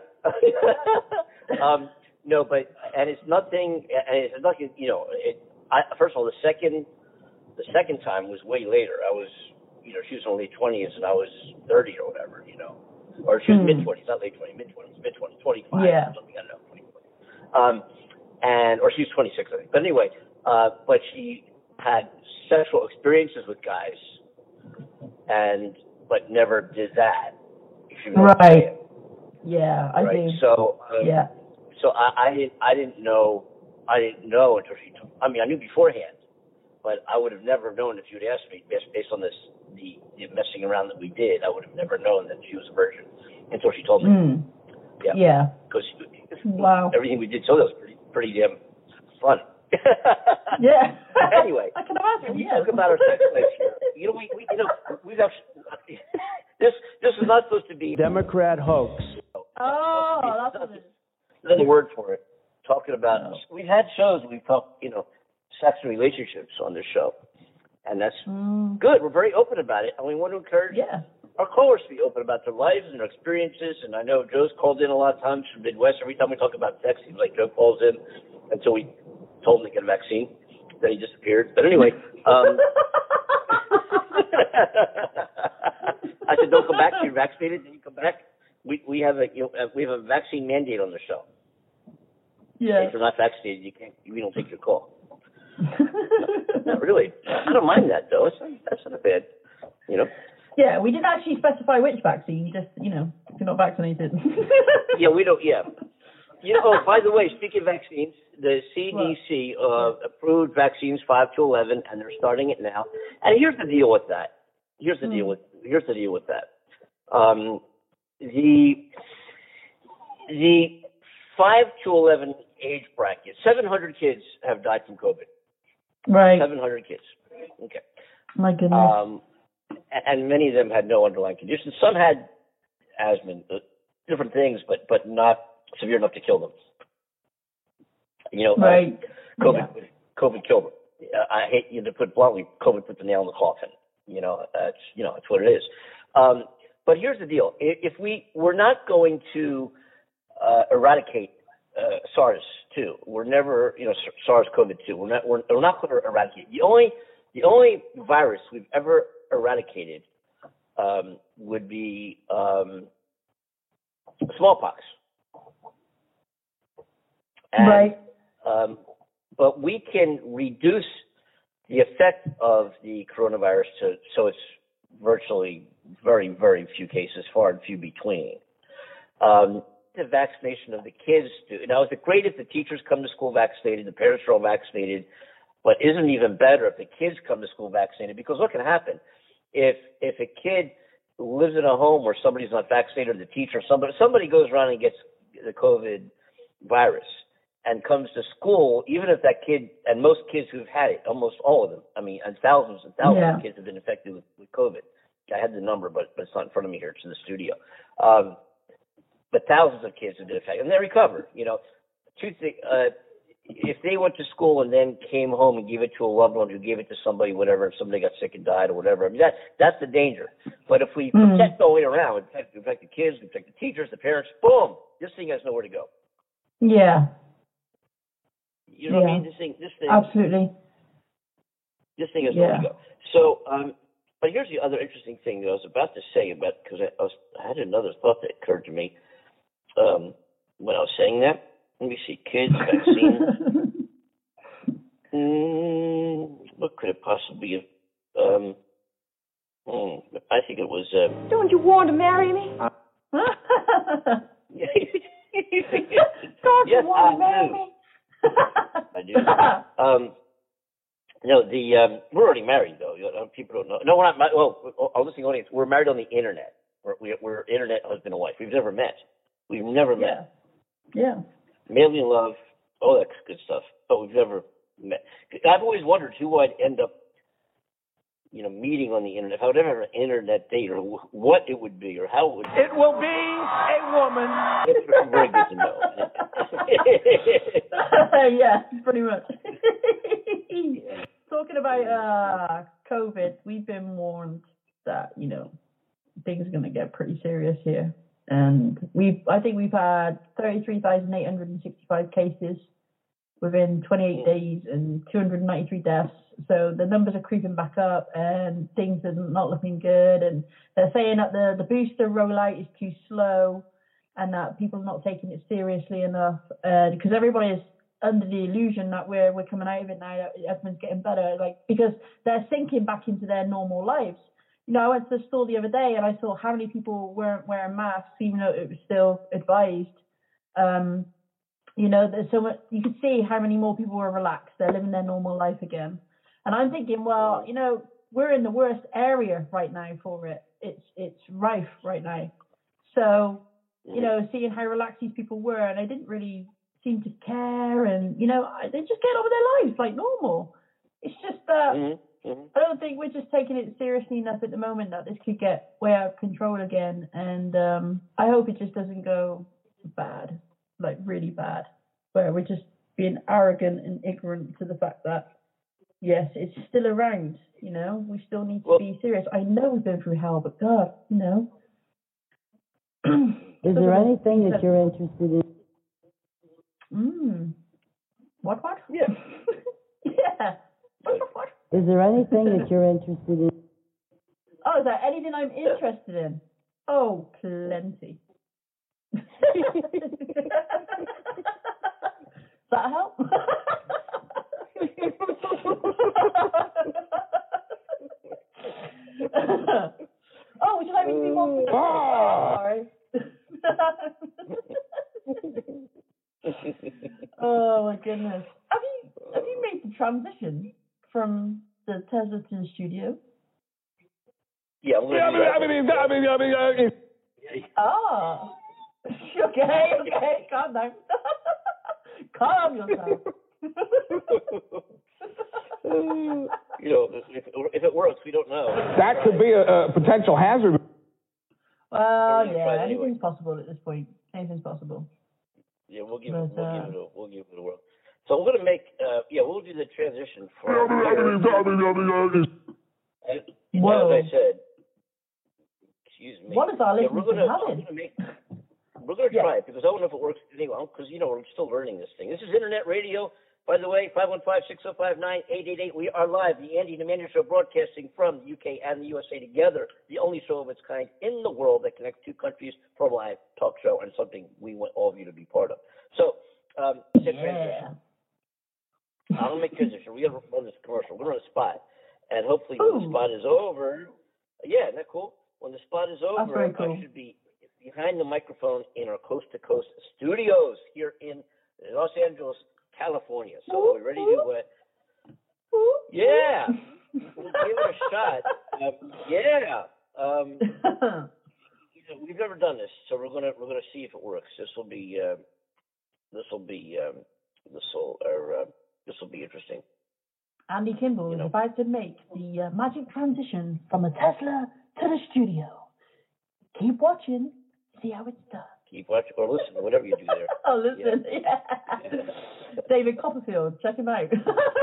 No, but and it's nothing. You know, first of all, the second time was way later. I was, you know, she was only 20s and I was 30 or whatever, you know, or she was mid-20s, not late 20s, mid-20s, 25 yeah. or something. I don't know, 20. Or she was 26, I think. But anyway, but she had sexual experiences with guys, but never did that. If you know right. Yeah, I do. So yeah. So I didn't know until she told. I mean, I knew beforehand, but I would have never known if you'd asked me based on the messing around that we did. I would have never known that she was a virgin until she told me. Yeah. Because wow. everything we did, so that was pretty damn fun. Yeah. Anyway, I can imagine. We talk about our sex life here. You know, we've actually, this is not supposed to be Democrat hoax. Oh, that's what it is. Another word for it. Talking about, we've had shows where we've talked, you know, sex and relationships on this show, and that's good. We're very open about it, and we want to encourage our callers to be open about their lives and their experiences. And I know Joe's called in a lot of times from Midwest. Every time we talk about sex, it seems like Joe calls in until we told him to get a vaccine. Then he disappeared. But anyway, I said, "Don't come back. You're vaccinated. Then you come back." We have a vaccine mandate on the show. Yeah. If you're not vaccinated, we don't take your call. Not really. I don't mind that though. That's not bad. You know. Yeah, we didn't actually specify which vaccine. Just, you know, if you're not vaccinated. Yeah, we don't. Yeah. You know. By the way, speaking of vaccines, the CDC approved vaccines 5 to 11, and they're starting it now. And here's the deal with that. Here's the deal with that. The 5 to 11 age bracket, 700 kids have died from COVID. Right. 700 kids. Okay. My goodness. And many of them had no underlying conditions. Some had asthma, different things, but not severe enough to kill them. You know, right. COVID killed them. I hate to put it bluntly, COVID put the nail in the coffin. You know, that's what it is. But here's the deal: if we're not going to eradicate SARS-2, we're never, you know, SARS-CoV-2. We're not going to eradicate. The only virus we've ever eradicated would be smallpox. And, right. But we can reduce the effect of the coronavirus so it's virtually very, very few cases, far and few between. The vaccination of the kids now, is it great if the teachers come to school vaccinated, the parents are all vaccinated, but isn't it even better if the kids come to school vaccinated? Because what can happen if a kid lives in a home where somebody's not vaccinated, or the teacher, somebody goes around and gets the COVID virus, and comes to school, even if that kid, and most kids who've had it, almost all of them, I mean, and thousands of kids have been infected with COVID. I had the number, but it's not in front of me here. It's in the studio. But thousands of kids have been affected, and they recover. You know, if they went to school and then came home and gave it to a loved one who gave it to somebody, whatever, if somebody got sick and died or whatever, I mean, that's the danger. But if we protect the way around, we protect the kids, we protect the teachers, the parents, boom, this thing has nowhere to go. Yeah. You know what I mean? This thing. Absolutely. This thing has nowhere to go. So, but here's the other interesting thing that I was about to say about, because I had another thought that occurred to me when I was saying that. Let me see, kids, vaccine. What could it possibly have? I think it was. Don't you want to marry me? Don't you want to marry me? I do. No, we're already married though. People don't know. No, we're not. Well, our listening audience, we're married on the internet. We're internet husband and wife. We've never met. We've never met. Yeah. Madly in love, all that good stuff. But we've never met. I've always wondered who I'd end up, meeting on the internet. If I would ever have an internet date, or what it would be, or how it would be. It will be a woman. It's very good to know. Yeah, pretty much. Talking about COVID, we've been warned that, things are going to get pretty serious here. And I think we've had 33,865 cases within 28 days and 293 deaths. So the numbers are creeping back up and things are not looking good. And they're saying that the booster rollout is too slow and that people are not taking it seriously enough because everybody is under the illusion that we're coming out of it now, that everyone's getting better, because they're sinking back into their normal lives. I went to the store the other day and I saw how many people weren't wearing masks, even though it was still advised. There's so much, you could see how many more people were relaxed. They're living their normal life again. And I'm thinking, well, we're in the worst area right now for it. It's rife right now. So, seeing how relaxed these people were, and they didn't really seem to care, and, they just get on with their lives like normal. It's just that I don't think we're just taking it seriously enough at the moment that this could get way out of control again. And I hope it just doesn't go bad, like really bad, where we're just being arrogant and ignorant to the fact that, yes, it's still around, we still need to be serious. I know we've been through hell, but God, Is there anything that you're interested in? What? Yeah. Yeah. What? Is there anything that you're interested in? Oh, is there anything I'm interested in? Oh, plenty. Does that help? Oh, would you like me to be more? Sorry. Oh my goodness. Have you made the transition from the Tesla to the studio? Yeah, I'm gonna Oh. Okay, calm down. Calm yourself. If it works, we don't know. That could be a potential hazard. Well, yeah, anything's possible at this point. Anything's possible. Yeah, we'll give it a whirl. So we're gonna make, we'll do the transition from. As I said, excuse me. What is our listeners having? We're gonna try it because I don't know if it works anyway. Because we're still learning this thing. This is internet radio. By the way, 515-6059-888. We are live, the Andy and Amanda Show, broadcasting from the UK and the USA together. The only show of its kind in the world that connects two countries for a live talk show, and something we want all of you to be part of. So, transition. I'll make transition. We got to run this commercial. We're going to run a spot, and hopefully when the spot is over, isn't that cool? When the spot is over, I should be behind the microphone in our coast-to-coast studios here in Los Angeles, California. So we're ready to, we'll give it a shot. We've never done this, so we're gonna see if it works. This will be This will be interesting. Andy Kimball is about to make the magic transition from the Tesla to the studio. Keep watching, see how it's done. Keep watching or listen, whatever you do there. Oh, listen, yeah. David Copperfield, check him out.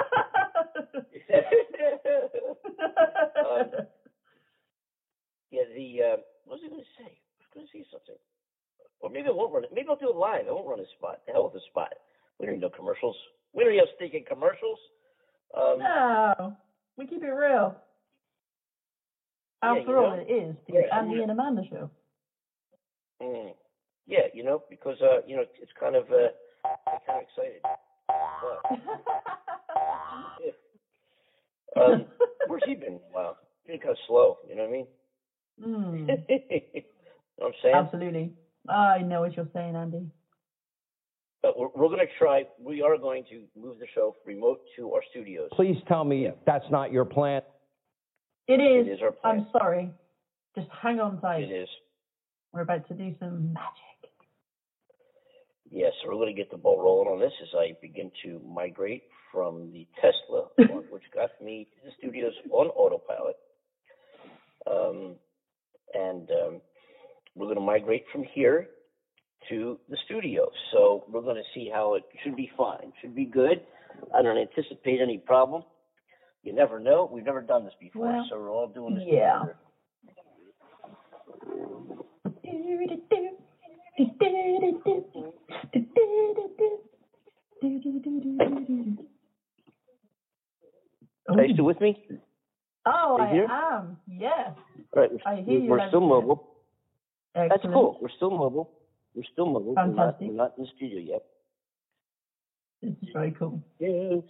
What was I going to say? I was going to say something. Or maybe I won't run it. Maybe I'll do it live. I won't run a spot. The hell with the spot. We don't need no commercials. We don't need no stinking commercials. No, we keep it real. After all, it is the Andy and Amanda show. Yeah, because it's kind of I'm kind of excited. But, where's he been? Wow, been kind of slow. You know what I mean? You know what I'm saying? Absolutely. I know what you're saying, Andy. But we're going to try. We are going to move the show remote to our studios. Please tell me that's not your plan. It is. It is our plan. I'm sorry. Just hang on tight. It is. We're about to do some magic. Yes, we're going to get the ball rolling on this as I begin to migrate from the Tesla, which got me to the studios on autopilot. We're going to migrate from here to the studio. So we're going to see how it should be fine. Should be good. I don't anticipate any problem. You never know. We've never done this before, so we're all doing this together. Are you still with me? Oh, I am. Yes. Right. I hear you. We're still mobile. Excellent. That's cool. We're still mobile. Fantastic. We're not in the studio yet. This is very cool. Yes.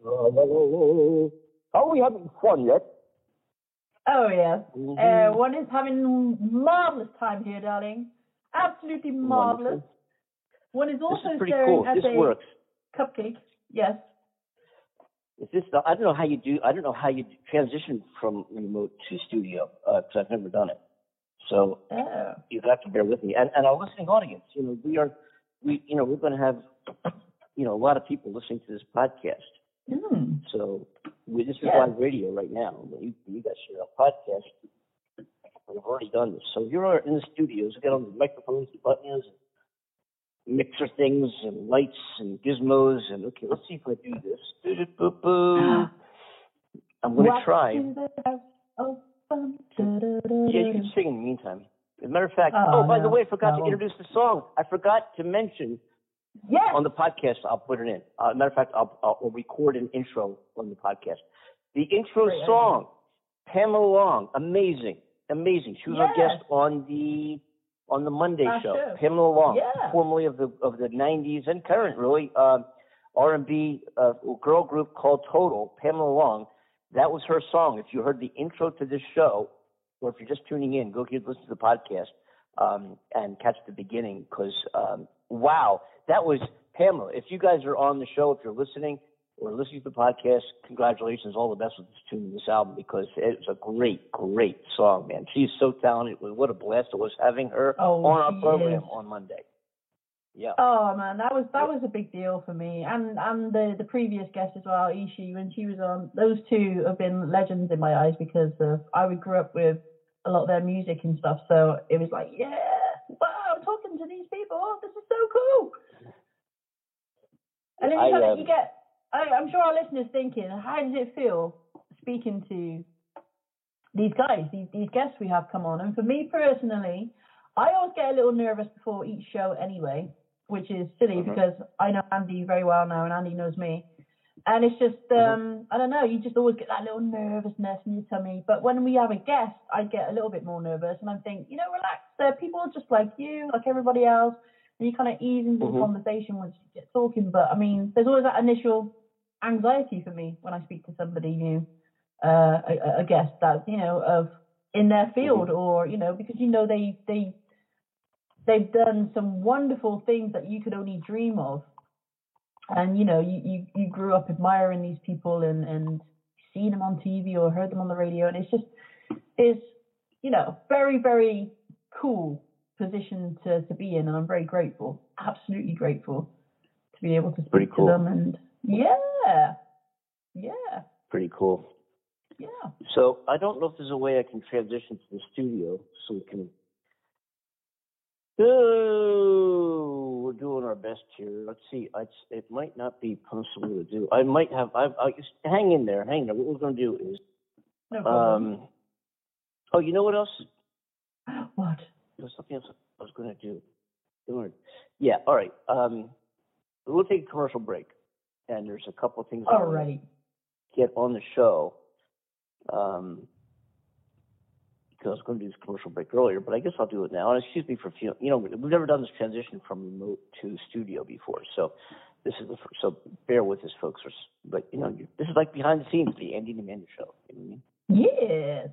Are we having fun yet? Oh, yes. One is having marvelous time here, darling. Absolutely marvelous. Wonderful. One is also pretty staring cool. at This a works. cupcake. Yes. Is this? I don't know how you do. I don't know how you transition from remote to studio because I've never done it. So you have to bear with me. And our listening audience, we're going to have, a lot of people listening to this podcast. So this is live radio right now. You guys are a podcast. We've already done this. So you are in the studios. We got all the microphones, the buttons, mixer things, and lights, and gizmos. And okay, let's see if I do this. I'm going to try. Yeah, you can sing in the meantime. As a matter of fact, by the way, I forgot to introduce the song. I forgot to mention on the podcast, I'll put it in. As a matter of fact, I'll record an intro on the podcast. The intro song, Pamela Long, amazing. She was our guest on the Monday show. Pamela Long, formerly of the 90s and current, really, R&B girl group called Total, Pamela Long. That was her song. If you heard the intro to this show, or if you're just tuning in, go listen to the podcast and catch the beginning because, wow, that was Pamela. If you guys are on the show, if you're listening or listening to the podcast, congratulations, all the best with this tune, this album, because it was a great, great song, man. She's so talented. What a blast it was having her on our program on Monday. Yeah. Oh man, that was a big deal for me, and the previous guest as well, Ishi, when she was on. Those two have been legends in my eyes because I grew up with a lot of their music and stuff. So it was like, wow, I'm talking to these people. Oh, this is so cool. And then I'm sure our listeners thinking, how does it feel speaking to these guys, these guests we have come on? And for me personally, I always get a little nervous before each show anyway, which is silly because I know Andy very well now and Andy knows me. And it's just, I don't know, you just always get that little nervousness in your tummy. But when we have a guest, I get a little bit more nervous and I think, relax, they're people just like you, like everybody else. And you kind of ease into the conversation once you get talking. But I mean, there's always that initial anxiety for me when I speak to somebody new, a guest that, of in their field or, because, they've done some wonderful things that you could only dream of. And, you grew up admiring these people and seen them on TV or heard them on the radio. And it's very, very cool position to be in. And I'm very grateful, absolutely grateful to be able to speak Pretty cool. to them. And yeah. Pretty cool. Yeah. So I don't know if there's a way I can transition to the studio so we can. Oh, we're doing our best here. Let's see. It might not be possible to do. I might have. I just hang in there. What we're going to do is. No problem. Oh, you know what else? What? There's something else I was going to do. Yeah. All right. We'll take a commercial break, and there's a couple of things. All right. Get on the show. Because I was going to do this commercial break earlier, but I guess I'll do it now. And excuse me for feeling, we've never done this transition from remote to studio before, so this is the first, so bear with us, folks. But this is like behind the scenes of the Andy and Amanda show. You know what I mean? Yes.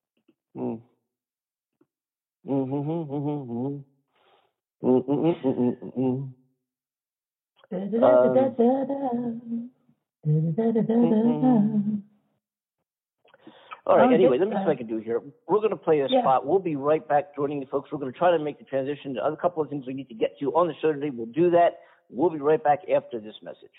All right, anyway, let me see what I can do here. We're going to play a spot. We'll be right back joining you folks. We're going to try to make the transition to a couple of things we need to get to on the show today. We'll do that. We'll be right back after this message.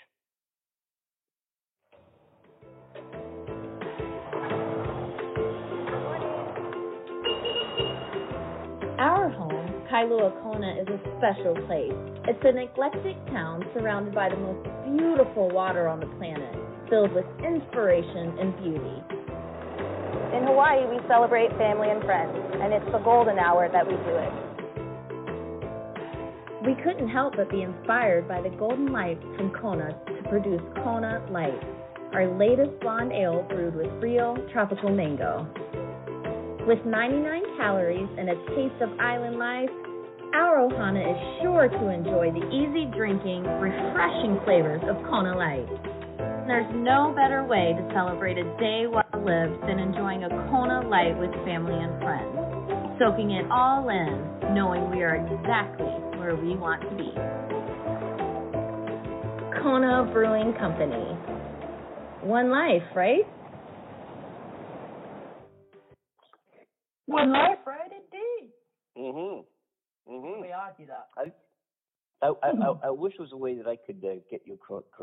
Our home, Kailua Kona, is a special place. It's an eclectic town surrounded by the most beautiful water on the planet, filled with inspiration and beauty. In Hawaii, we celebrate family and friends, and it's the golden hour that we do it. We couldn't help but be inspired by the golden light from Kona to produce Kona Light, our latest blonde ale brewed with real tropical mango. With 99 calories and a taste of island life, our Ohana is sure to enjoy the easy drinking, refreshing flavors of Kona Light. There's no better way to celebrate a day well lived than enjoying a Kona Light with family and friends, soaking it all in, knowing we are exactly where we want to be. Kona Brewing Company. One life, right? One life, right? Indeed. We argue that. I wish there was a way that I could get you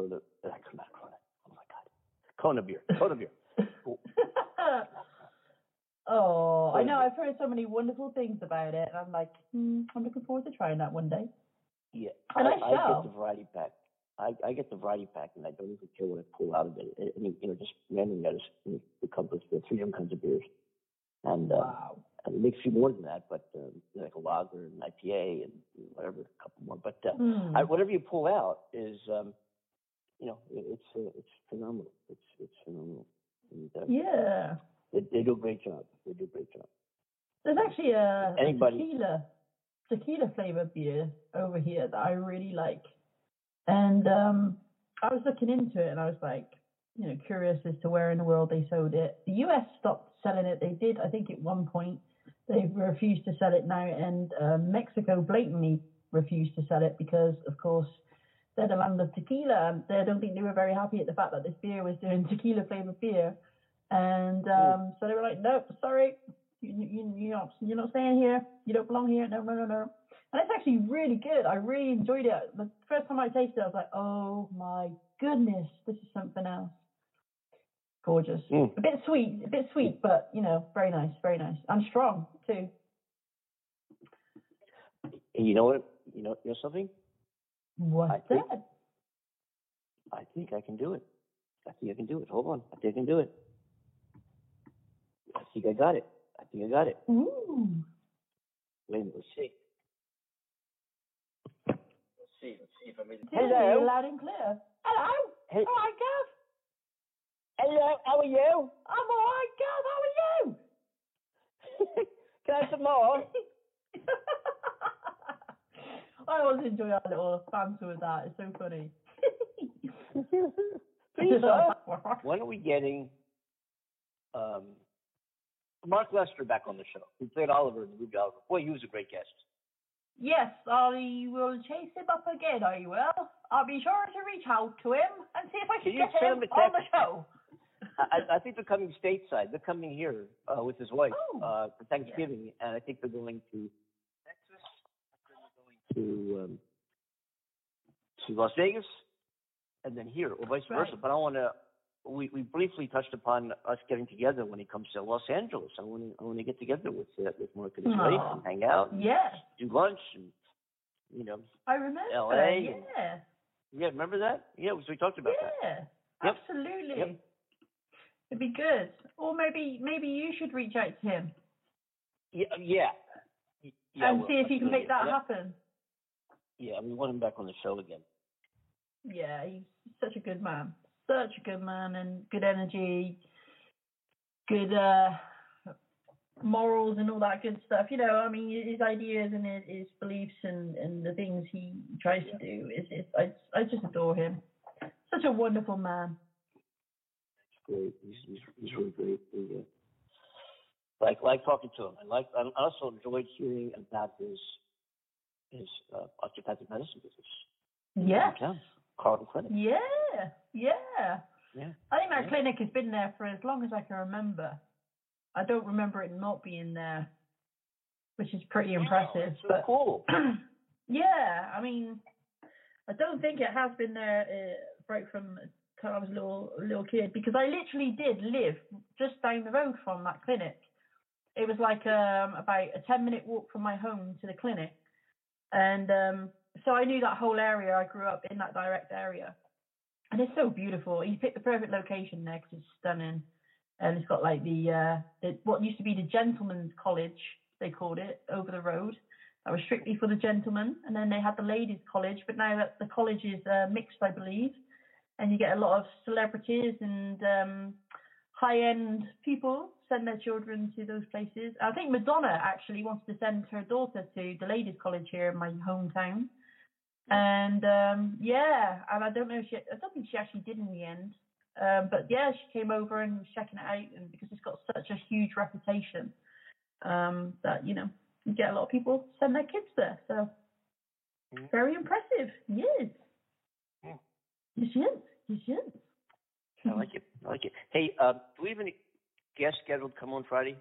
Kona beer. Oh, I know. I've heard so many wonderful things about it, and I'm like, I'm looking forward to trying that one day. Yeah, and I get the variety pack. I get the variety pack, and I don't even care what I pull out of it. I mean, just randomly, I just come with 3 different kinds of beers, and and maybe a few more than that, but like a lager and an IPA and whatever, a couple more. But whatever you pull out is. It's phenomenal. It's phenomenal. And, they do a great job. There's actually a tequila flavored beer over here that I really like, and I was looking into it, and I was like, curious as to where in the world they sold it. The U.S. stopped selling it. They did, I think, at one point. They've refused to sell it now, and Mexico blatantly refused to sell it because, of course, they're the land of tequila, and I don't think they were very happy at the fact that this beer was doing tequila flavored beer, and so they were like, nope, sorry, you're not staying here, you don't belong here, no. And it's actually really good. I really enjoyed it. The first time I tasted it, I was like, oh my goodness, this is something else. Gorgeous. A bit sweet, but very nice, and strong too. You know what? You know something? What's that? I think I can do it. Hold on. I think I can do it. I think I got it. Ooh. Wait a minute. Let's see. Let's see if I made it. Hello. Loud and clear. Hello. Hey. All right, Gav. Hello. How are you? I'm all right, Gav. How are you? Can I have some more? I always enjoy our little banter with that. It's so funny. When are we getting Mark Lester back on the show? Who played Oliver in the movie Oliver? Boy, he was a great guest. Yes, I will chase him up again, I will. I'll be sure to reach out to him and see if I can get him on the show. I think they're coming stateside. They're coming here with his wife for Thanksgiving, and I think they're going to Texas. to Las Vegas and then here, or vice versa. But I want to. We briefly touched upon us getting together when he comes to Los Angeles. I want to get together with Mark and his wife and hang out. And do lunch and I remember. L.A. Yeah, remember that? Yeah, we talked about that. Yeah, Yep. absolutely. Yep. It'd be good. Or maybe you should reach out to him. Yeah. And see if he can make that happen. Yeah, we want him back on the show again. Yeah, he's such a good man. Such a good man, and good energy, good morals and all that good stuff. I mean, his ideas and his beliefs and the things he tries to do. I just adore him. Such a wonderful man. Great. He's really great. Yeah. Like talking to him. I also enjoyed hearing about his osteopathic medicine business. Yes. Carlton Clinic. Yeah. I think that clinic has been there for as long as I can remember. I don't remember it not being there, which is pretty impressive. So but cool. Yeah, I mean, I don't think it has been there right from the time I was a little kid, because I literally did live just down the road from that clinic. It was like about a 10-minute walk from my home to the clinic. And so I knew that whole area. I grew up in that direct area. And it's so beautiful. He picked the perfect location there because it's stunning. And it's got like the what used to be the gentleman's college, they called it, over the road. That was strictly for the gentlemen. And then they had the ladies' college. But now that the college is mixed, I believe. And you get a lot of celebrities and high-end people send their children to those places. I think Madonna actually wants to send her daughter to the ladies' college here in my hometown. And and I don't think she actually did in the end. But yeah, she came over and was checking it out, and because it's got such a huge reputation, that you get a lot of people send their kids there. So very impressive. Yes. Yeah. You should. I like it. Hey, do we have any guests scheduled to come on Friday?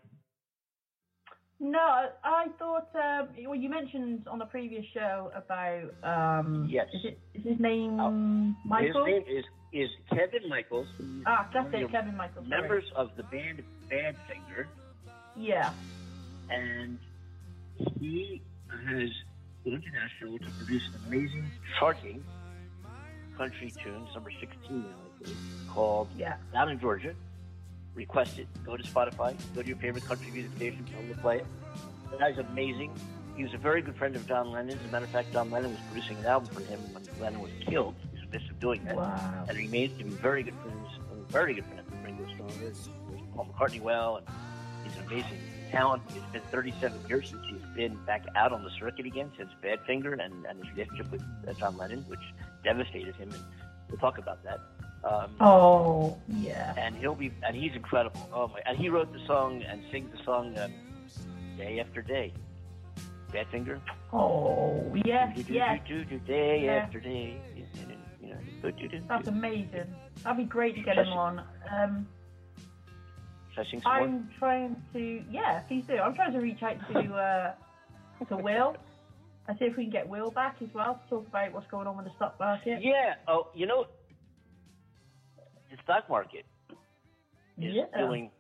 No, I thought. Well, you mentioned on the previous show about. Yes. Is his name Michael? His name is Kevin Michaels. That's it, Kevin Michaels. Members of the band Badfinger. Yeah. And he has gone international to produce an amazing charting country tune, number 16 now, I think, called Down in Georgia. Request it. Go to Spotify. Go to your favorite country music station. Tell them to play it. That guy's amazing. He was a very good friend of John Lennon's. As a matter of fact, John Lennon was producing an album for him when Lennon was killed. He was in the midst of doing that. Wow. And he remains to be very good friends with Ringo Starr and Paul McCartney well. And he's an amazing talent. It's been 37 years since he's been back out on the circuit again, since Badfinger and his relationship with John Lennon, which devastated him. And we'll talk about that. And he's incredible. Oh my! And he wrote the song and sings the song day after day. Badfinger. Oh yes, yes. Day after day. That's amazing. That'd be great to get him on. Should I sing some more? I'm trying to. Yeah, please do. I'm trying to reach out to Will. And see if we can get Will back as well to talk about what's going on with the stock market. Yeah. Oh, the stock market is doing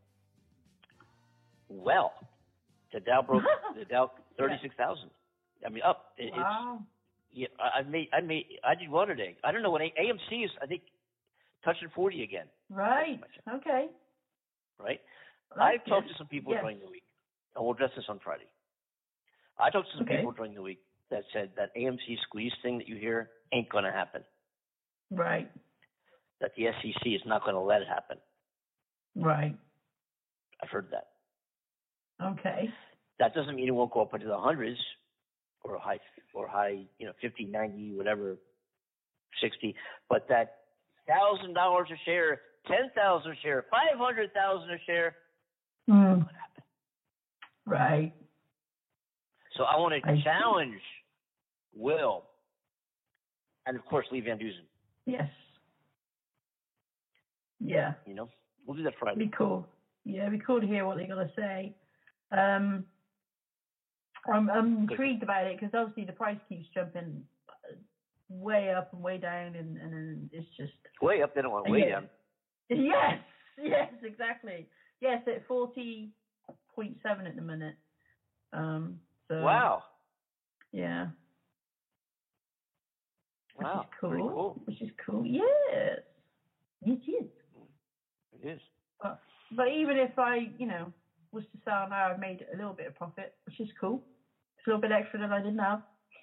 well. The Dow broke 36,000. I mean, up. Wow. I did one today. I don't know what AMC is. I think touching 40 again. Right. Okay. Right. I've talked to some people during the week, and we'll address this on Friday. I talked to some people during the week that said that AMC squeeze thing that you hear ain't going to happen. Right. That the SEC is not going to let it happen. Right. I've heard that. Okay. That doesn't mean it won't go up into the hundreds or high, 50, 90, whatever, 60, but that $1,000 a share, 10,000 a share, 500,000 a share, not going to happen. Right. So I want to challenge Will and, of course, Lee Van Dusen. Yes. Yeah. We'll do that Friday. It'd be cool. Yeah, it'd be cool to hear what they're going to say. I'm intrigued about it because obviously the price keeps jumping way up and way down, and it's just way up. Then it went way down. Yes, exactly. Yes, at 40.7 at the minute. So wow. Yeah. Wow. Which is cool. Pretty cool. Which is cool. Yes. It is. It is. But even if I, was to sell now, I've made a little bit of profit, which is cool. It's a little bit extra than I didn't have.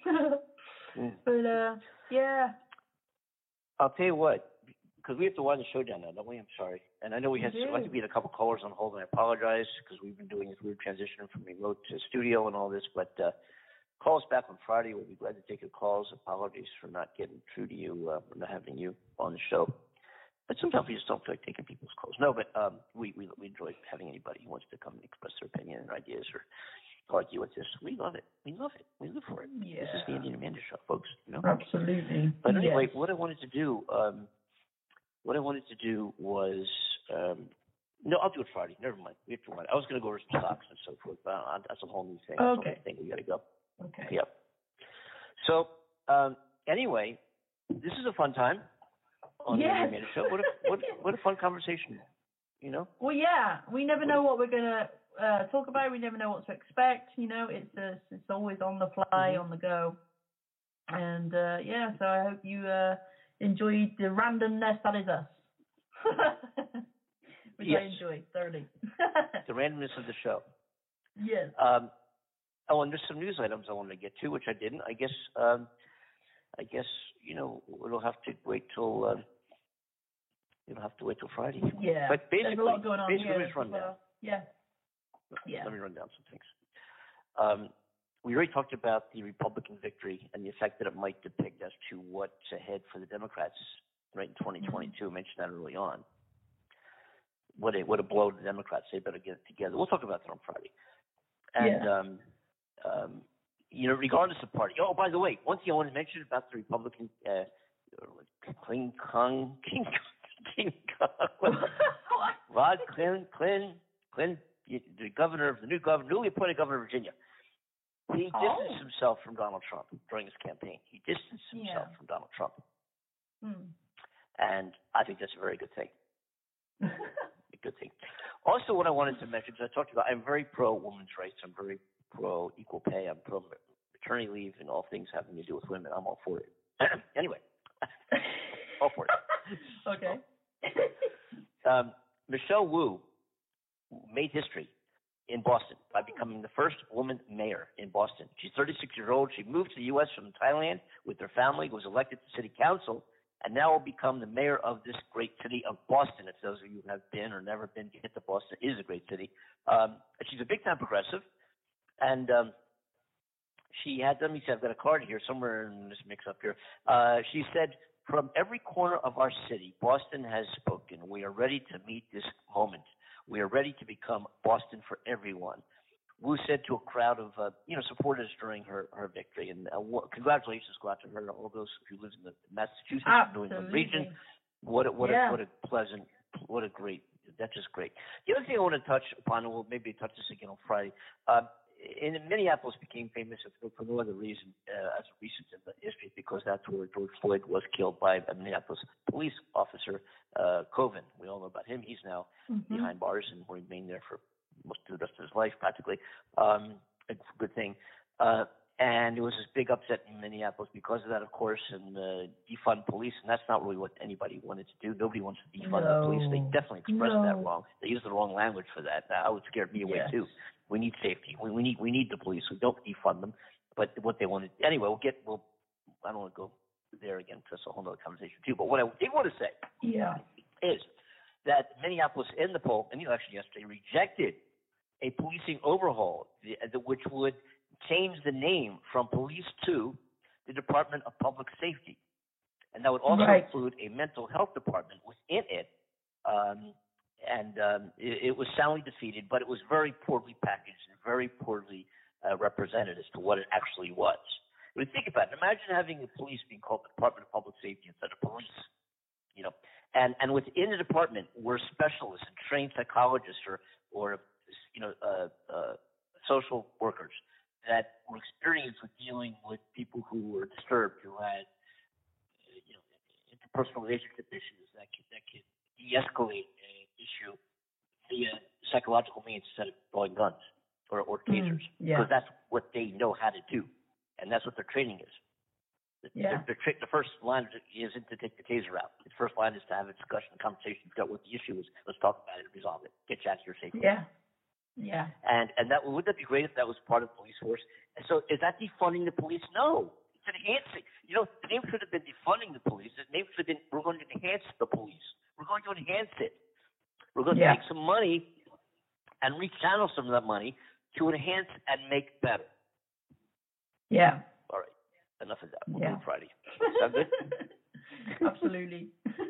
But yeah. I'll tell you what, because we have to wind the show down now, don't we? I'm sorry. And I know I think we had a couple callers on hold, and I apologize because we've been doing this weird transition from remote to studio and all this. But call us back on Friday. We'll be glad to take your calls. Apologies for not getting through to you, or not having you on the show. But sometimes we just don't feel like taking people's calls. No, but we enjoy having anybody who wants to come and express their opinion and ideas or argue with us. We love it. We love it. We live for it. Yeah. This is the Andy and Amanda Show, folks. Absolutely. But anyway, what I wanted to do, was, no, I'll do it Friday. Never mind. We have to run. I was going to go over some stocks and so forth, but that's a whole new thing. That's a whole thing. We got to go. Okay. Yep. So anyway, this is a fun time on the Andy and Amanda Show. What a fun conversation. Well, yeah. We never know what we're gonna talk about. We never know what to expect. It's always on the fly, on the go. And so I hope you enjoyed the randomness that is us. Which I enjoy thoroughly. The randomness of the show. Yes. And there's some news items I wanted to get to, which I didn't. I guess we'll have to wait till. You don't have to wait till Friday. Yeah. But basically, there's a lot going on here. Let me run down. Yeah. Let me run down some things. We already talked about the Republican victory and the effect that it might depict as to what's ahead for the Democrats right in 2022. I mentioned that early on. What a blow to the Democrats. They better get it together. We'll talk about that on Friday. And, regardless of party. Oh, by the way, one thing I want to mention about the Republican King Kong, Rod Clinton, the newly appointed governor of Virginia. He distanced himself from Donald Trump during his campaign. He distanced himself from Donald Trump. And I think that's a very good thing. A good thing. Also, what I wanted to mention, because I talked about, I'm very pro women's rights. I'm very pro equal pay. I'm pro maternity leave and all things having to do with women. I'm all for it. Anyway, all for it. Okay. Michelle Wu made history in Boston by becoming the first woman mayor in Boston. She's 36 years old. She moved to the U.S. from Thailand with her family, was elected to city council, and now will become the mayor of this great city of Boston. If those of you who have been or never been, get to Boston. It is a great city. She's a big-time progressive, and she had, let me see, I've got a card here somewhere in this mix-up here. She said, from every corner of our city, Boston has spoken. We are ready to meet this moment. We are ready to become Boston for everyone. Wu said to a crowd of supporters during her victory, and congratulations go out to her, all those who live in the Massachusetts New England region. What a great, that's just great. The other thing I want to touch upon, and we'll maybe touch this again on Friday. In Minneapolis became famous for no other reason as recent in the history, because that's where George Floyd was killed by a Minneapolis police officer, Coven. We all know about him. He's now behind bars and will remain there for most of the rest of his life, practically. A good thing. And it was this big upset in Minneapolis because of that, of course, and defund police. And that's not really what anybody wanted to do. Nobody wants to defund the police. They definitely expressed that wrong. They used the wrong language for that. That would scare me away too. We need safety. We need the police. We don't defund them. But what they wanted, anyway, I don't want to go there again because that's a whole other conversation too. But what I did want to say is that Minneapolis in the poll, and actually yesterday, rejected a policing overhaul, which would change the name from police to the Department of Public Safety. And that would also include a mental health department within it. It was soundly defeated, but it was very poorly packaged and very poorly represented as to what it actually was. When you think about it, imagine having the police being called the Department of Public Safety instead of police. And within the department were specialists and trained psychologists or social workers that were experienced with dealing with people who were disturbed, who had personal relationship issues that can de-escalate an issue via psychological means instead of throwing guns or tasers. Because that's what they know how to do, and that's what their training is. The first line isn't to take the taser out. The first line is to have a discussion, a conversation, figure out what the issue is. Let's talk about it and resolve it. Get you out of here safely. Yeah. And that wouldn't that be great if that was part of the police force? And so is that defunding the police? No. It's enhancing. The name should have been defunding the police. The name should have been we're going to enhance the police. We're going to enhance it. We're going to take some money and rechannel some of that money to enhance and make better. Yeah. All right. Enough of that. We'll do it Friday. Sound good? Absolutely.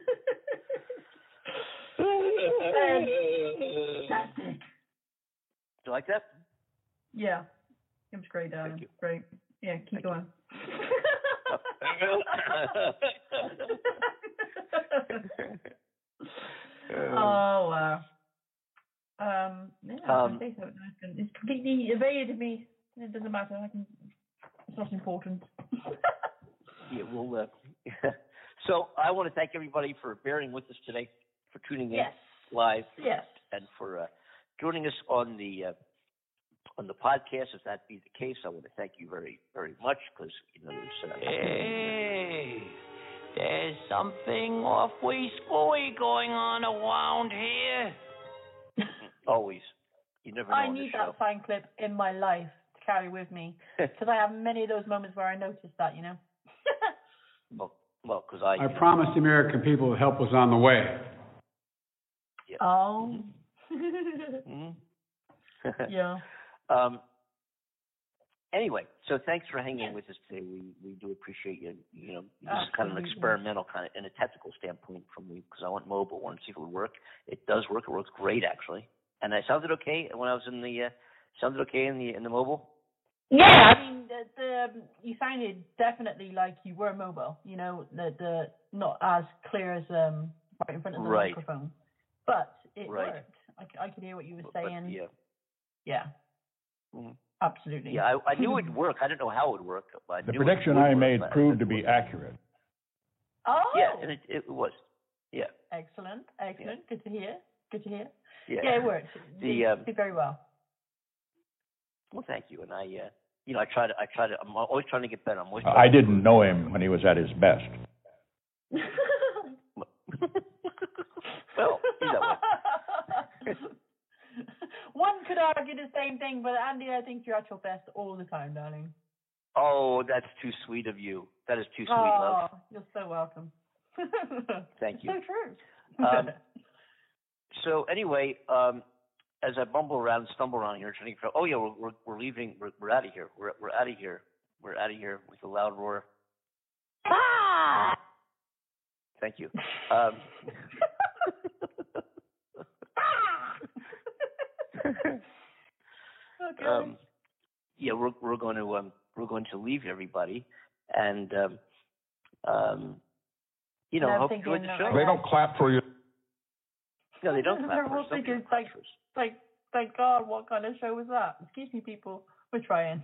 Fantastic. Do you like that? Yeah. It was great, darling. Thank you. Great. Yeah, keep going. Oh, wow. It's completely evaded me. It doesn't matter. It's not important. So I want to thank everybody for bearing with us today, for tuning in live, and for joining us on the podcast. If that be the case, I want to thank you very, very much because hey, there's something awfully screwy going on around here. Always. You never know. I need that sign clip in my life to carry with me because I have many of those moments where I notice that, Well, because I promised the American people that help was on the way. Yeah. Oh. Yeah. Anyway, so thanks for hanging with us today. We do appreciate you. This is kind of an experimental kind of in a technical standpoint from me because I went mobile, wanted to see if it would work. It does work. It works great actually. And I sounded okay when I was in the mobile. Yeah, I mean, you sounded definitely like you were mobile. The not as clear as right in front of the microphone, but it worked. I could hear what you were saying. Yeah. Mm-hmm. Absolutely. Yeah, I knew it'd work. I didn't know how it would work. The prediction I made proved to be accurate. Oh. Yeah, and it was. Yeah. Excellent. Yeah. Good to hear. Yeah, it worked. You did very well. Well, thank you. And I try to. I'm always trying to get better. I didn't know him when he was at his best. Well, he's that way. One could argue the same thing, but Andy, I think you're at your best all the time, darling. Oh, that's too sweet of you. That is too sweet, love. You're so welcome. Thank you. So true. So anyway, as I stumble around here, trying to figure out, oh yeah, we're leaving. We're out of here. We're out of here. We're out of here with a loud roar. Ah! Thank you. Okay. Yeah, we're going to leave everybody, and hope you enjoyed the show. They don't clap for you. No, they don't clap for us. It's like, thank God, what kind of show was that? Excuse me, people, we're trying.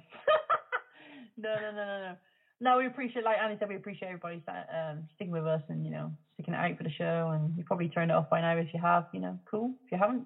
No. No, we appreciate, like Annie said, we appreciate everybody sticking with us and sticking it out for the show. And you probably turned it off by now if you have. Cool. If you haven't.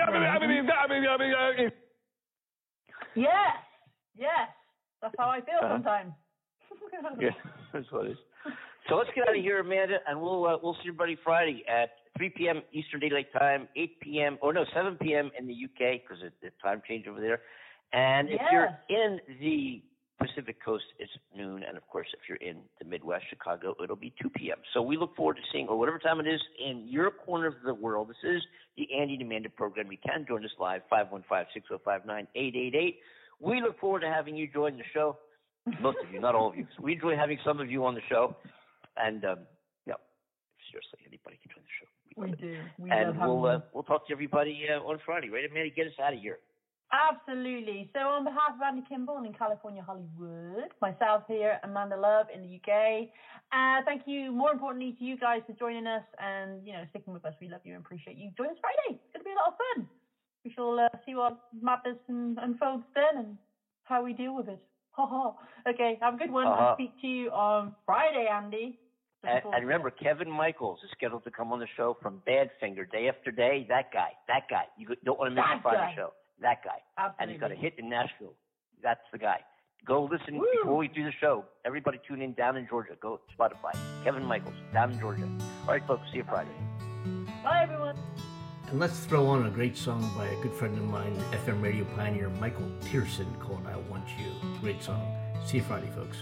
Yes. That's how I feel sometimes. Yeah, that's what it is. So let's get out of here, Amanda, and we'll see everybody Friday at 3 p.m. Eastern Daylight Time, 7 p.m. in the UK because of the time change over there. And if you're in the Pacific Coast, it's noon, and of course, if you're in the Midwest, Chicago, it'll be 2 p.m. So we look forward to seeing, or whatever time it is in your corner of the world. This is the Andy and Amanda program. You can join us live, 515-605-9888. We look forward to having you join the show. Most of you, not all of you. So we enjoy having some of you on the show. And, seriously, anybody can join the show. We do. We'll talk to everybody on Friday, right, Amanda? Get us out of here. Absolutely. So on behalf of Andy Kimball in California, Hollywood, myself here, Amanda Love in the UK, thank you, more importantly, to you guys for joining us and, sticking with us. We love you and appreciate you. Join us Friday. It's going to be a lot of fun. We shall see what madness unfolds then and how we deal with it. Okay, have a good one. I'll speak to you on Friday, Andy. And remember, Kevin Michaels is scheduled to come on the show from Badfinger day after day. That guy. You don't want to miss the Friday show. That guy. Absolutely. And he's got a hit in Nashville. That's the guy. Go listen before we do the show. Everybody tune in down in Georgia. Go to Spotify. Kevin Michaels, down in Georgia. All right, folks. See you Friday. Bye, everyone. And let's throw on a great song by a good friend of mine, FM radio pioneer Michael Pearson, called I Want You. Great song. See you Friday, folks.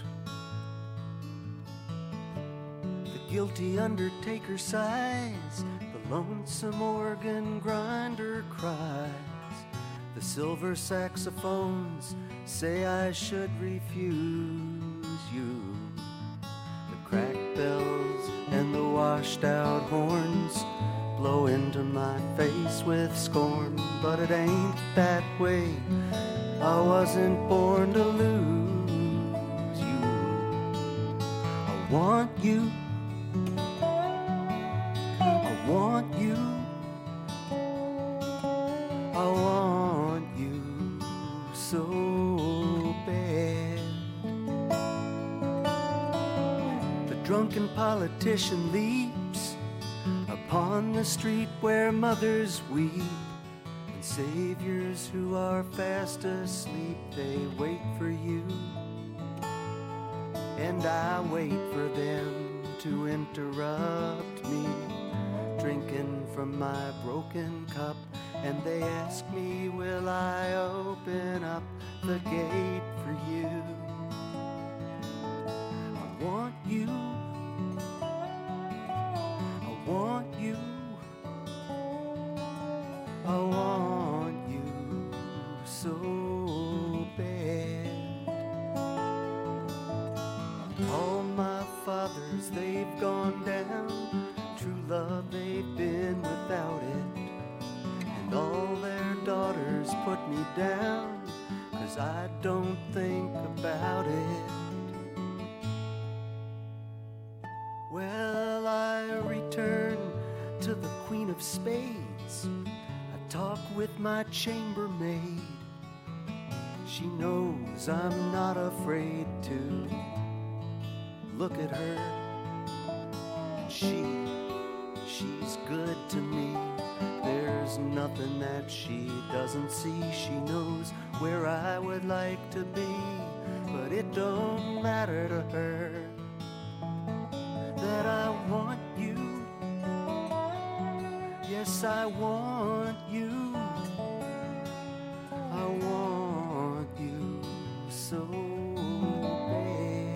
The guilty undertaker sighs, the lonesome organ grinder cries, the silver saxophones say I should refuse you. The cracked bells and the washed out horns blow into my face with scorn, but it ain't that way. I wasn't born to lose you. I want you. I want you. I want you so bad. The drunken politician leaps upon the street where mothers weep, and saviors who are fast asleep, they wait for you, and I wait for them to interrupt me, drinking from my broken cup, and they ask me, will I open up the gate for you? I want you. I want you. I want you so bad. All my fathers, they've gone down. True love, they've been without it. And all their daughters put me down, 'cause I don't think about it. Well, I return to the Queen of Spades. I talk with my chambermaid. She knows I'm not afraid to look at her. And she's good to me. There's nothing that she doesn't see. She knows where I would like to be, but it don't matter to her that I want you. Yes, I want you. I want you so bad.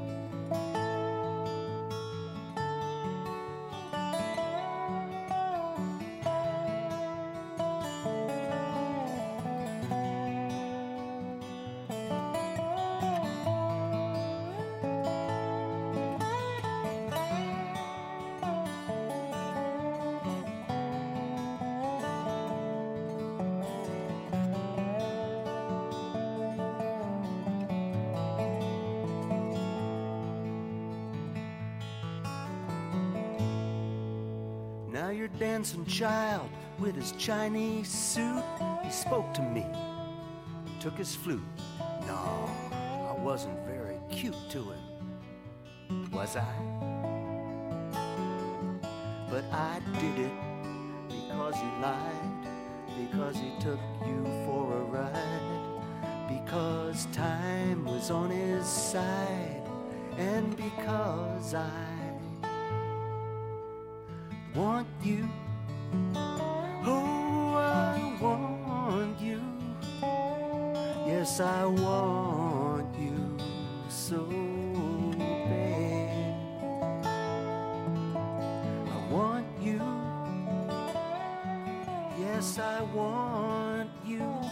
Now your dancing child with his Chinese suit, he spoke to me, took his flute. No, I wasn't very cute to him, was I? But I did it because he lied, because he took you for a ride, because time was on his side, and because I want you. Oh, I want you. Yes, I want you so bad. I want you. Yes, I want you.